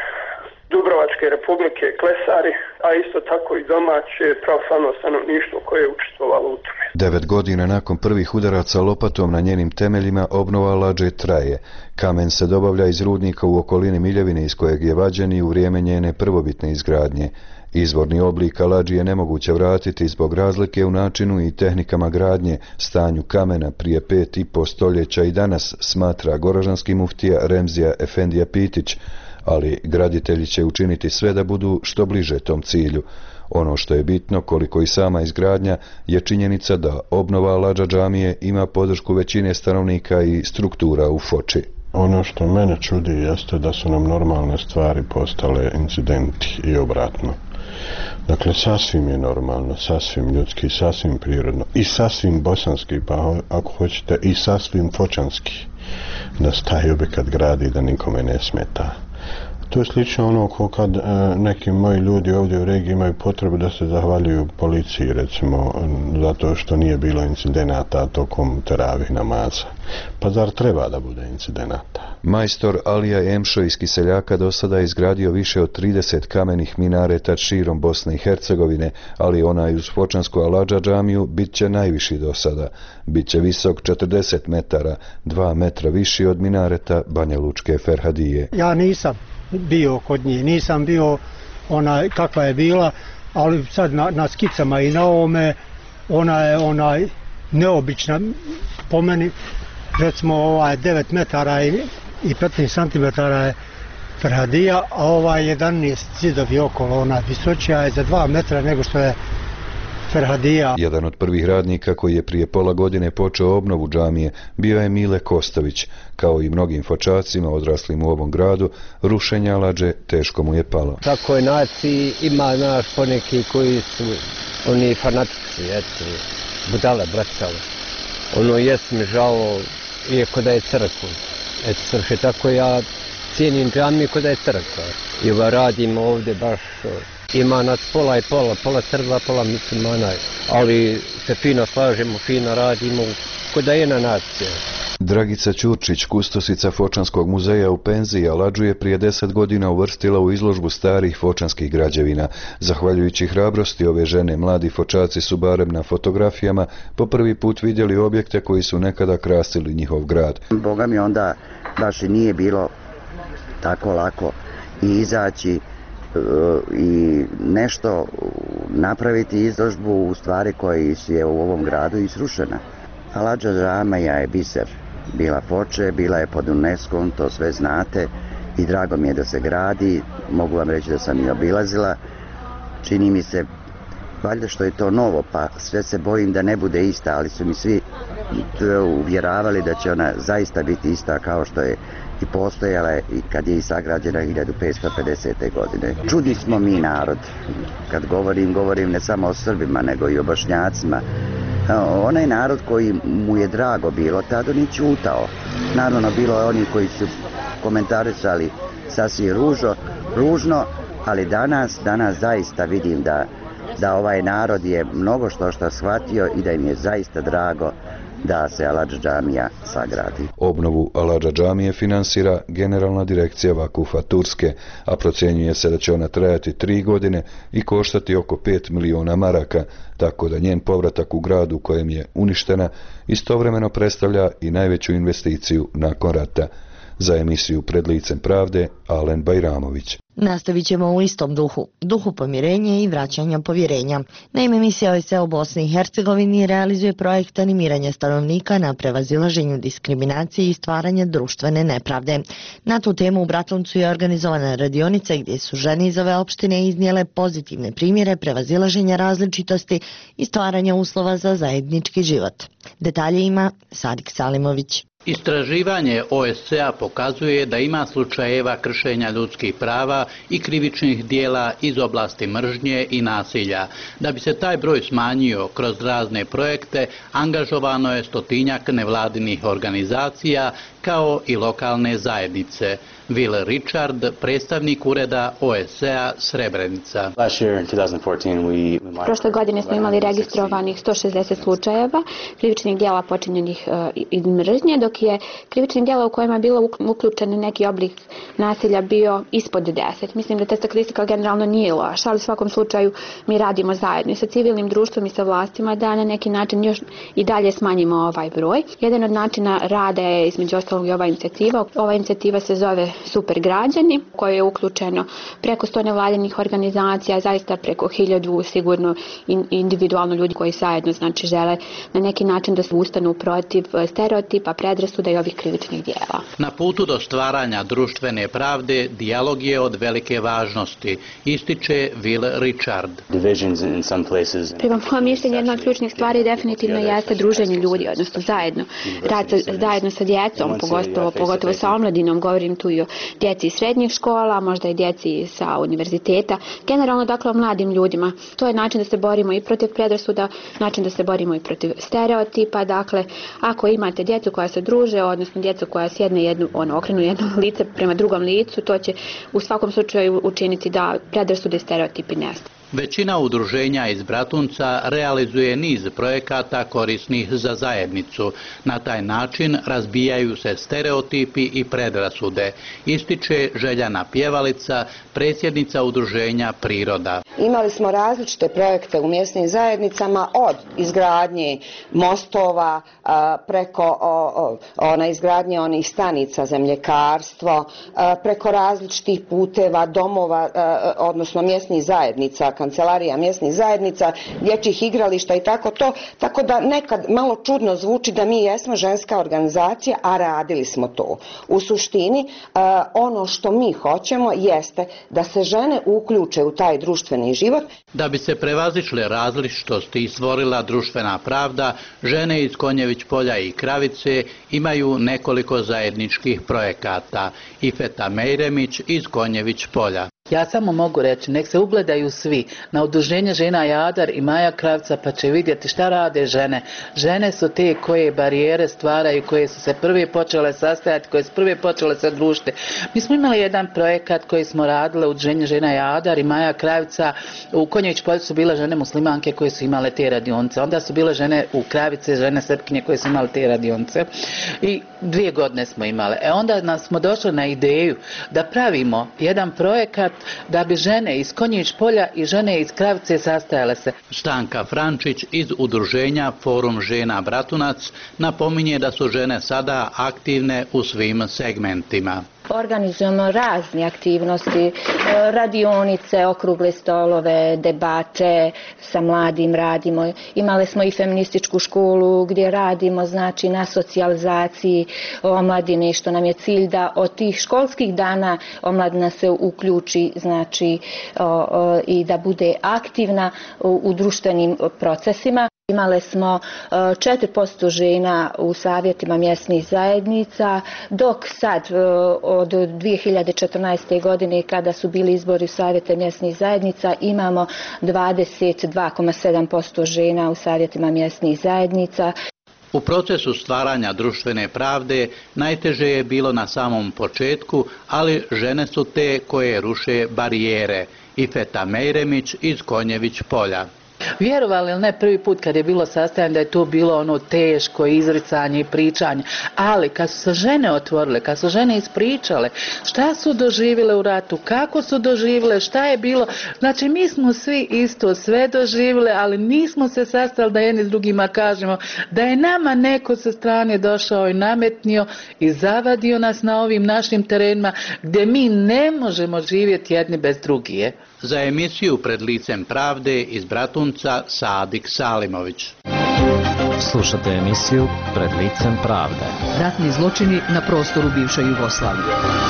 Dubrovačke republike, klesari, a isto tako i domaće pravoslavno stanovništvo koje je učestvovalo u tome. Devet godina nakon prvih udaraca lopatom na njenim temeljima obnova Aladže traje. Kamen se dobavlja iz rudnika u okolini Miljevine iz kojeg je vađen i u vrijeme njene prvobitne izgradnje. Izvorni oblik Aladži je nemoguće vratiti zbog razlike u načinu i tehnikama gradnje, stanju kamena prije pet i po stoljeća i danas, smatra goražanski muftija Remzija Efendija Pitić, ali graditelji će učiniti sve da budu što bliže tom cilju. Ono što je bitno, koliko i sama izgradnja, je činjenica da obnova Aladža džamije ima podršku većine stanovnika i struktura u Foči. Ono što mene čudi jeste da su nam normalne stvari postale incidenti i obratno. Dakle, sasvim je normalno, sasvim ljudski, sasvim prirodno i sasvim bosanski, pa ako hoćete i sasvim fočanski, da se taj objekat gradi da nikome ne smeta. To je slično ono ko kad e, neki moji ljudi ovdje u regiji imaju potrebu da se zahvaljuju policiji, recimo, zato što nije bilo incidenata tokom teravih namaza. Pa zar treba da bude incidenata? Majstor Alija Emšo iz Kiseljaka do sada je izgradio više od trideset kamenih minareta širom Bosne i Hercegovine, ali onaj uz fočansku Aladža džamiju bit će najviši do sada. Biće visok četrdeset metara, dva metra viši od minareta Banja Lučke Ferhadije. Ja nisam bio kod nje, nisam bio ona kakva je bila, ali sad na, na skicama i na ovome ona je onaj neobična po meni, recimo ovaj devet metara i, i petnaest santimetara je Ferhadija, a ovaj jedanaest zidovi okolo, ona visočija je za dva metra nego što je Ferhadija. Jedan od prvih radnika koji je prije pola godine počeo obnovu džamije bio je Mile Kostović. Kao i mnogim fočacima odraslim u ovom gradu, rušenje Aladže teško mu je palo. Tako je naciji, ima naš poneki koji su oni fanatici, eto, budale, bratale. Ono jest mi žao, iako da je crkvu. Eto, srše, tako ja cijenim džamiju kod da je crkva. I ova radimo ovdje baš, ima nas pola i pola, pola Srba, pola muslimana, ali se fino slažemo, fino radimo, kod da je jedna nacija. Dragica Ćurčić, kustosica Fočanskog muzeja u penziji, Aladžu je prije deset godina uvrstila u izložbu starih fočanskih građevina. Zahvaljujući hrabrosti ove žene, mladi fočaci su barem na fotografijama po prvi put vidjeli objekte koji su nekada krasili njihov grad. Boga mi onda baš i nije bilo tako lako i izaći i nešto napraviti izložbu u stvari koji je u ovom gradu i srušena. Aladža džamija je biser. Bila Foče, bila je pod UNESCO-om, to sve znate i drago mi je da se gradi, mogu vam reći da sam i obilazila. Čini mi se, valjda što je to novo, pa sve se bojim da ne bude ista, ali su mi svi uvjeravali da će ona zaista biti ista kao što je i postojala i kad je i sagrađena hiljadu petsto pedesete. godine. Čudni smo mi narod. Kad govorim, govorim ne samo o Srbima, nego i o Bošnjacima. Onaj narod koji mu je drago bilo, tada ni ćutao. Naravno, bilo je oni koji su komentarisali sasvim ružo, ružno, ali danas, danas zaista vidim da, da ovaj narod je mnogo što što shvatio i da im je zaista drago da se Aladža džamija sagradi. Obnovu Aladža džamije finansira Generalna direkcija Vakufa Turske, a procjenjuje se da će ona trajati tri godine i koštati oko pet miliona maraka, tako da njen povratak u gradu u kojem je uništena istovremeno predstavlja i najveću investiciju nakon rata. Za emisiju Pred licem pravde, Alen Bajramović. Nastavit ćemo u istom duhu, duhu pomirenja i vraćanja povjerenja. Naime, misija O S C E u Bosni i Hercegovini realizuje projekt animiranja stanovnika na prevazilaženju diskriminacije i stvaranja društvene nepravde. Na tu temu u Bratuncu je organizovana radionica gdje su žene iz ove opštine iznijele pozitivne primjere prevazilaženja različitosti i stvaranja uslova za zajednički život. Detalje ima Sadik Salimović. Istraživanje O S C E-a pokazuje da ima slučajeva kršenja ljudskih prava i krivičnih dijela iz oblasti mržnje i nasilja. Da bi se taj broj smanjio kroz razne projekte, angažovano je stotinjak nevladinih organizacija kao i lokalne zajednice. Will Richard, predstavnik ureda O S C E-a Srebrenica. Prošle godine smo imali registrovanih sto šezdeset slučajeva krivičnih dijela počinjenih iz mržnje, dok je krivičnih dijela u kojima je bilo uključen neki oblik nasilja bio ispod deset. Mislim da ta statistika generalno nije loša, ali u svakom slučaju mi radimo zajedno i sa civilnim društvom i sa vlastima da na neki način još i dalje smanjimo ovaj broj. Jedan od načina rada je između ostalog i ova inicijativa. Ova inicijativa se zove Super građani, koje je uključeno preko sto nevladinih organizacija, zaista preko hiljadu sigurno individualno ljudi koji zajedno znači žele na neki način da se ustanu protiv stereotipa, predrasuda i ovih krivičnih dijela. Na putu do stvaranja društvene pravde dijalog je od velike važnosti, ističe Will Richard. Prema mojom mišljenju jedna od ključnih stvari definitivno jeste druženje ljudi, odnosno zajedno. Rad sa, zajedno sa djecom, pogotovo, pogotovo sa omladinom, govorim tu i o djeci iz srednjih škola, možda i djeci sa univerziteta, generalno dakle o mladim ljudima. To je način da se borimo i protiv predrasuda, način da se borimo i protiv stereotipa, dakle ako imate djecu koja se druže, odnosno djecu koja sjedne jednu, ono, okrenu jedno lice prema drugom licu, to će u svakom slučaju učiniti da predrasude i stereotipi nestanu. Većina udruženja iz Bratunca realizuje niz projekata korisnih za zajednicu. Na taj način razbijaju se stereotipi i predrasude, ističe Željana Pjevalica, predsjednica udruženja Priroda. Imali smo različite projekte u mjesnim zajednicama, od izgradnje mostova preko ona izgradnje onih stanica za mljekarstvo, preko različitih puteva, domova, odnosno mjesnih zajednica, kancelarija mjesnih zajednica, dječjih igrališta i tako to, tako da nekad malo čudno zvuči da mi jesmo ženska organizacija, a radili smo to. U suštini ono što mi hoćemo jeste da se žene uključe u taj društveni život. Da bi se prevazišle različitosti i stvorila društvena pravda, žene iz Konjević polja i Kravice imaju nekoliko zajedničkih projekata. Ifeta Mejremić iz Konjević polja. Ja samo mogu reći, nek se ugledaju svi na udruženje žena Jadar i Maja Kravca pa će vidjeti šta rade žene. Žene su te koje barijere stvaraju, koje su se prve počele sastajati, koje su prve počele se družiti. Mi smo imali jedan projekat koji smo radile u udruženju žena Jadar i Maja Kravca. U Konjević polju su bile žene muslimanke koje su imale te radionice. Onda su bile žene u Kravice, žene Srpkinje koje su imale te radionice. I dvije godine smo imale. E onda nas smo došli na ideju da pravimo jedan projekat da bi žene iz Konjić polja i žene iz Kravice sastajale se. Stanka Frančić iz udruženja Forum žena Bratunac napominje da su žene sada aktivne u svim segmentima. Organizujemo razne aktivnosti, radionice, okrugle stolove, debate, sa mladim radimo. Imali smo i feminističku školu gdje radimo znači na socijalizaciji omladine, što nam je cilj da od tih školskih dana omladina se uključi znači o, o, i da bude aktivna u, u društvenim procesima. Imali smo četiri posto žena u savjetima mjesnih zajednica, dok sad od dvije hiljade četrnaeste. godine kada su bili izbori u savjete mjesnih zajednica imamo dvadeset dva zarez sedam posto žena u savjetima mjesnih zajednica. U procesu stvaranja društvene pravde najteže je bilo na samom početku, ali žene su te koje ruše barijere. Ifeta Mejremić iz Konjević polja. Vjerovali ili ne, prvi put kad je bilo sastajanje da je to bilo ono teško izricanje i pričanje, ali kad su se žene otvorile, kad su žene ispričale šta su doživjele u ratu, kako su doživjele, šta je bilo, znači mi smo svi isto sve doživjele, ali nismo se sastali da jedni s drugima kažemo da je nama neko sa strane došao i nametnio i zavadio nas na ovim našim terenima gdje mi ne možemo živjeti jedni bez drugije. Za emisiju Pred licem pravde iz Bratunca Sadik Salimović. Slušate emisiju Pred licem pravde. Ratni zločini na prostoru bivše Jugoslavije.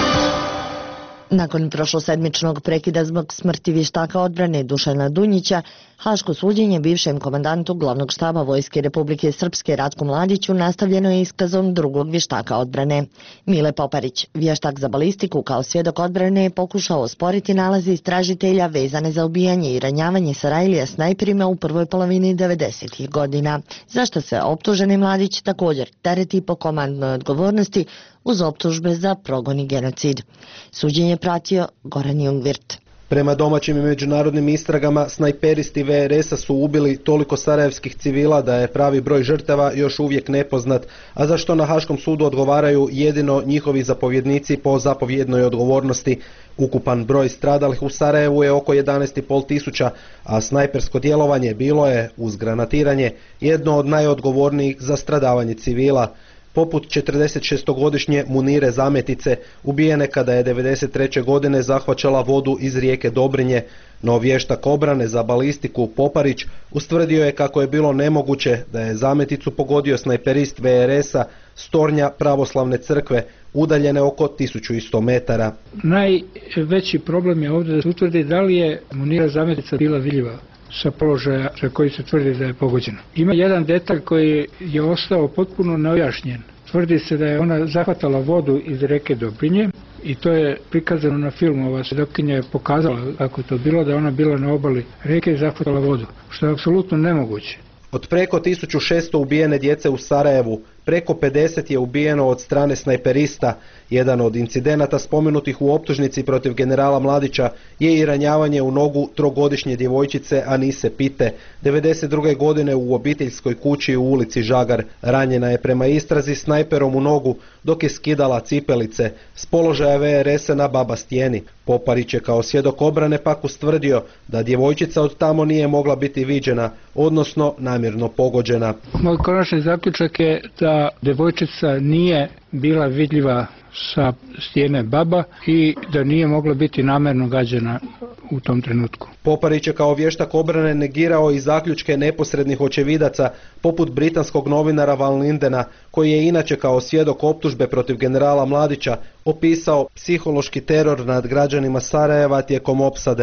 Nakon prošlosedmičnog prekida zbog smrti vještaka odbrane Dušana Dunjića, haško suđenje bivšem komandantu glavnog štaba Vojske Republike Srpske Ratku Mladiću nastavljeno je iskazom drugog vještaka odbrane. Mile Poparić, vještak za balistiku kao svjedok odbrane, je pokušao osporiti nalaze istražitelja vezane za ubijanje i ranjavanje Sarajlija snajperima u prvoj polovini devedesetih godina, zašto se optuženi Mladić također tereti po komandnoj odgovornosti uz optužbe za progon i genocid. Suđenje pratio Goran Jungvirt. Prema domaćim i međunarodnim istragama, snajperisti V R S-a su ubili toliko sarajevskih civila da je pravi broj žrtava još uvijek nepoznat, a za što na Haškom sudu odgovaraju jedino njihovi zapovjednici po zapovjednoj odgovornosti. Ukupan broj stradalih u Sarajevu je oko jedanaest i pol tisuća, a snajpersko djelovanje bilo je, uz granatiranje, jedno od najodgovornijih za stradavanje civila. Poput četrdesetšestogodišnje Munire Zametice, ubijene kada je devedeset treće. godine zahvaćala vodu iz rijeke Dobrinje, no vještak obrane za balistiku Poparić ustvrdio je kako je bilo nemoguće da je Zameticu pogodio snajperist V R S-a s tornja pravoslavne crkve, udaljene oko tisuću sto metara. Najveći problem je ovdje da se utvrdi da li je Munira Zametica bila vidljiva sa položaja za koji se tvrdi da je pogođena. Ima jedan detalj koji je ostao potpuno neojašnjen. Tvrdi se da je ona zahvatala vodu iz reke Dobrinje i to je prikazano na filmu. Ova svjedokinja je pokazala kako je to bilo, da ona bila na obali reke i zahvatala vodu, što je apsolutno nemoguće. Od preko tisuću šesto ubijene djece u Sarajevu, preko pedeset je ubijeno od strane snajperista. Jedan od incidenata spomenutih u optužnici protiv generala Mladića je i ranjavanje u nogu trogodišnje djevojčice Anise Pite. devedeset druge. godine u obiteljskoj kući u ulici Žagar. Ranjena je prema istrazi snajperom u nogu dok je skidala cipelice s položaja V R S-a na Baba Stijeni. Poparić je kao svjedok obrane pak ustvrdio da djevojčica od tamo nije mogla biti viđena, odnosno namjerno pogođena. Moj konačni zaključak je da djevojčica nije bila vidljiva sa stijene Baba i da nije mogla biti namjerno gađena u tom trenutku. Poparić je kao vještak obrane negirao i zaključke neposrednih očevidaca poput britanskog novinara Van Lindena, koji je inače kao svjedok optužbe protiv generala Mladića opisao psihološki teror nad građanima Sarajeva tijekom opsade.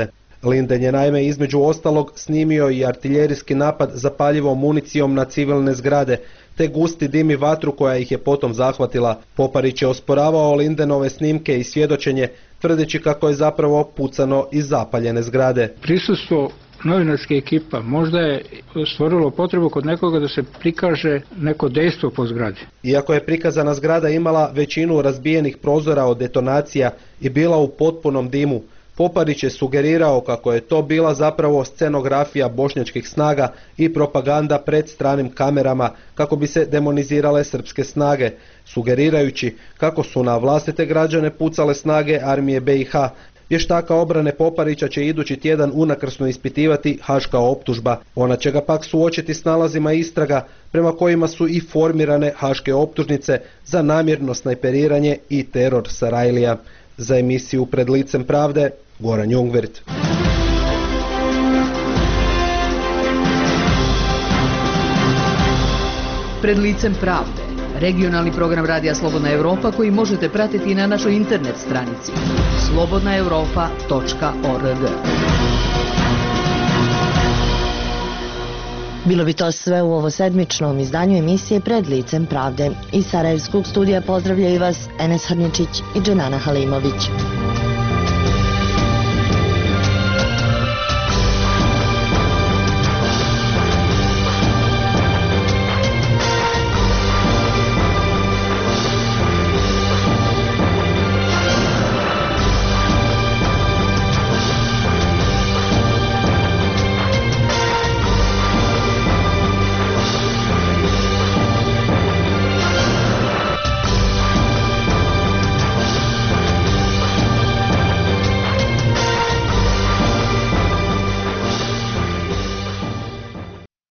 Linden je naime između ostalog snimio i artiljerijski napad zapaljivom municijom na civilne zgrade, te gusti dim i vatru koja ih je potom zahvatila. Poparić je osporavao Lindenove snimke i svjedočenje, tvrdeći kako je zapravo pucano iz zapaljene zgrade. Prisustvo novinarske ekipa možda je stvorilo potrebu kod nekoga da se prikaže neko dejstvo po zgradi. Iako je prikazana zgrada imala većinu razbijenih prozora od detonacija i bila u potpunom dimu, Poparić je sugerirao kako je to bila zapravo scenografija bošnjačkih snaga i propaganda pred stranim kamerama kako bi se demonizirale srpske snage, sugerirajući kako su na vlastite građane pucale snage armije B i H. Vještaka obrane Poparića će idući tjedan unakrsno ispitivati haška optužba. Ona će ga pak suočiti s nalazima istraga prema kojima su i formirane haške optužnice za namjerno snajperiranje i teror Sarajlija. Za emisiju Pred licem pravde, Goran Jungwirth. Pred licem pravde, regionalni program Radija Slobodna Evropa koji možete pratiti na našoj internet stranici slobodna europa tačka org. Bilo bi to sve u ovo sedmičnom izdanju emisije Pred licem pravde. Iz Sarajevskog studija pozdravljaju vas Enes Hrničić i Dženana Halimović.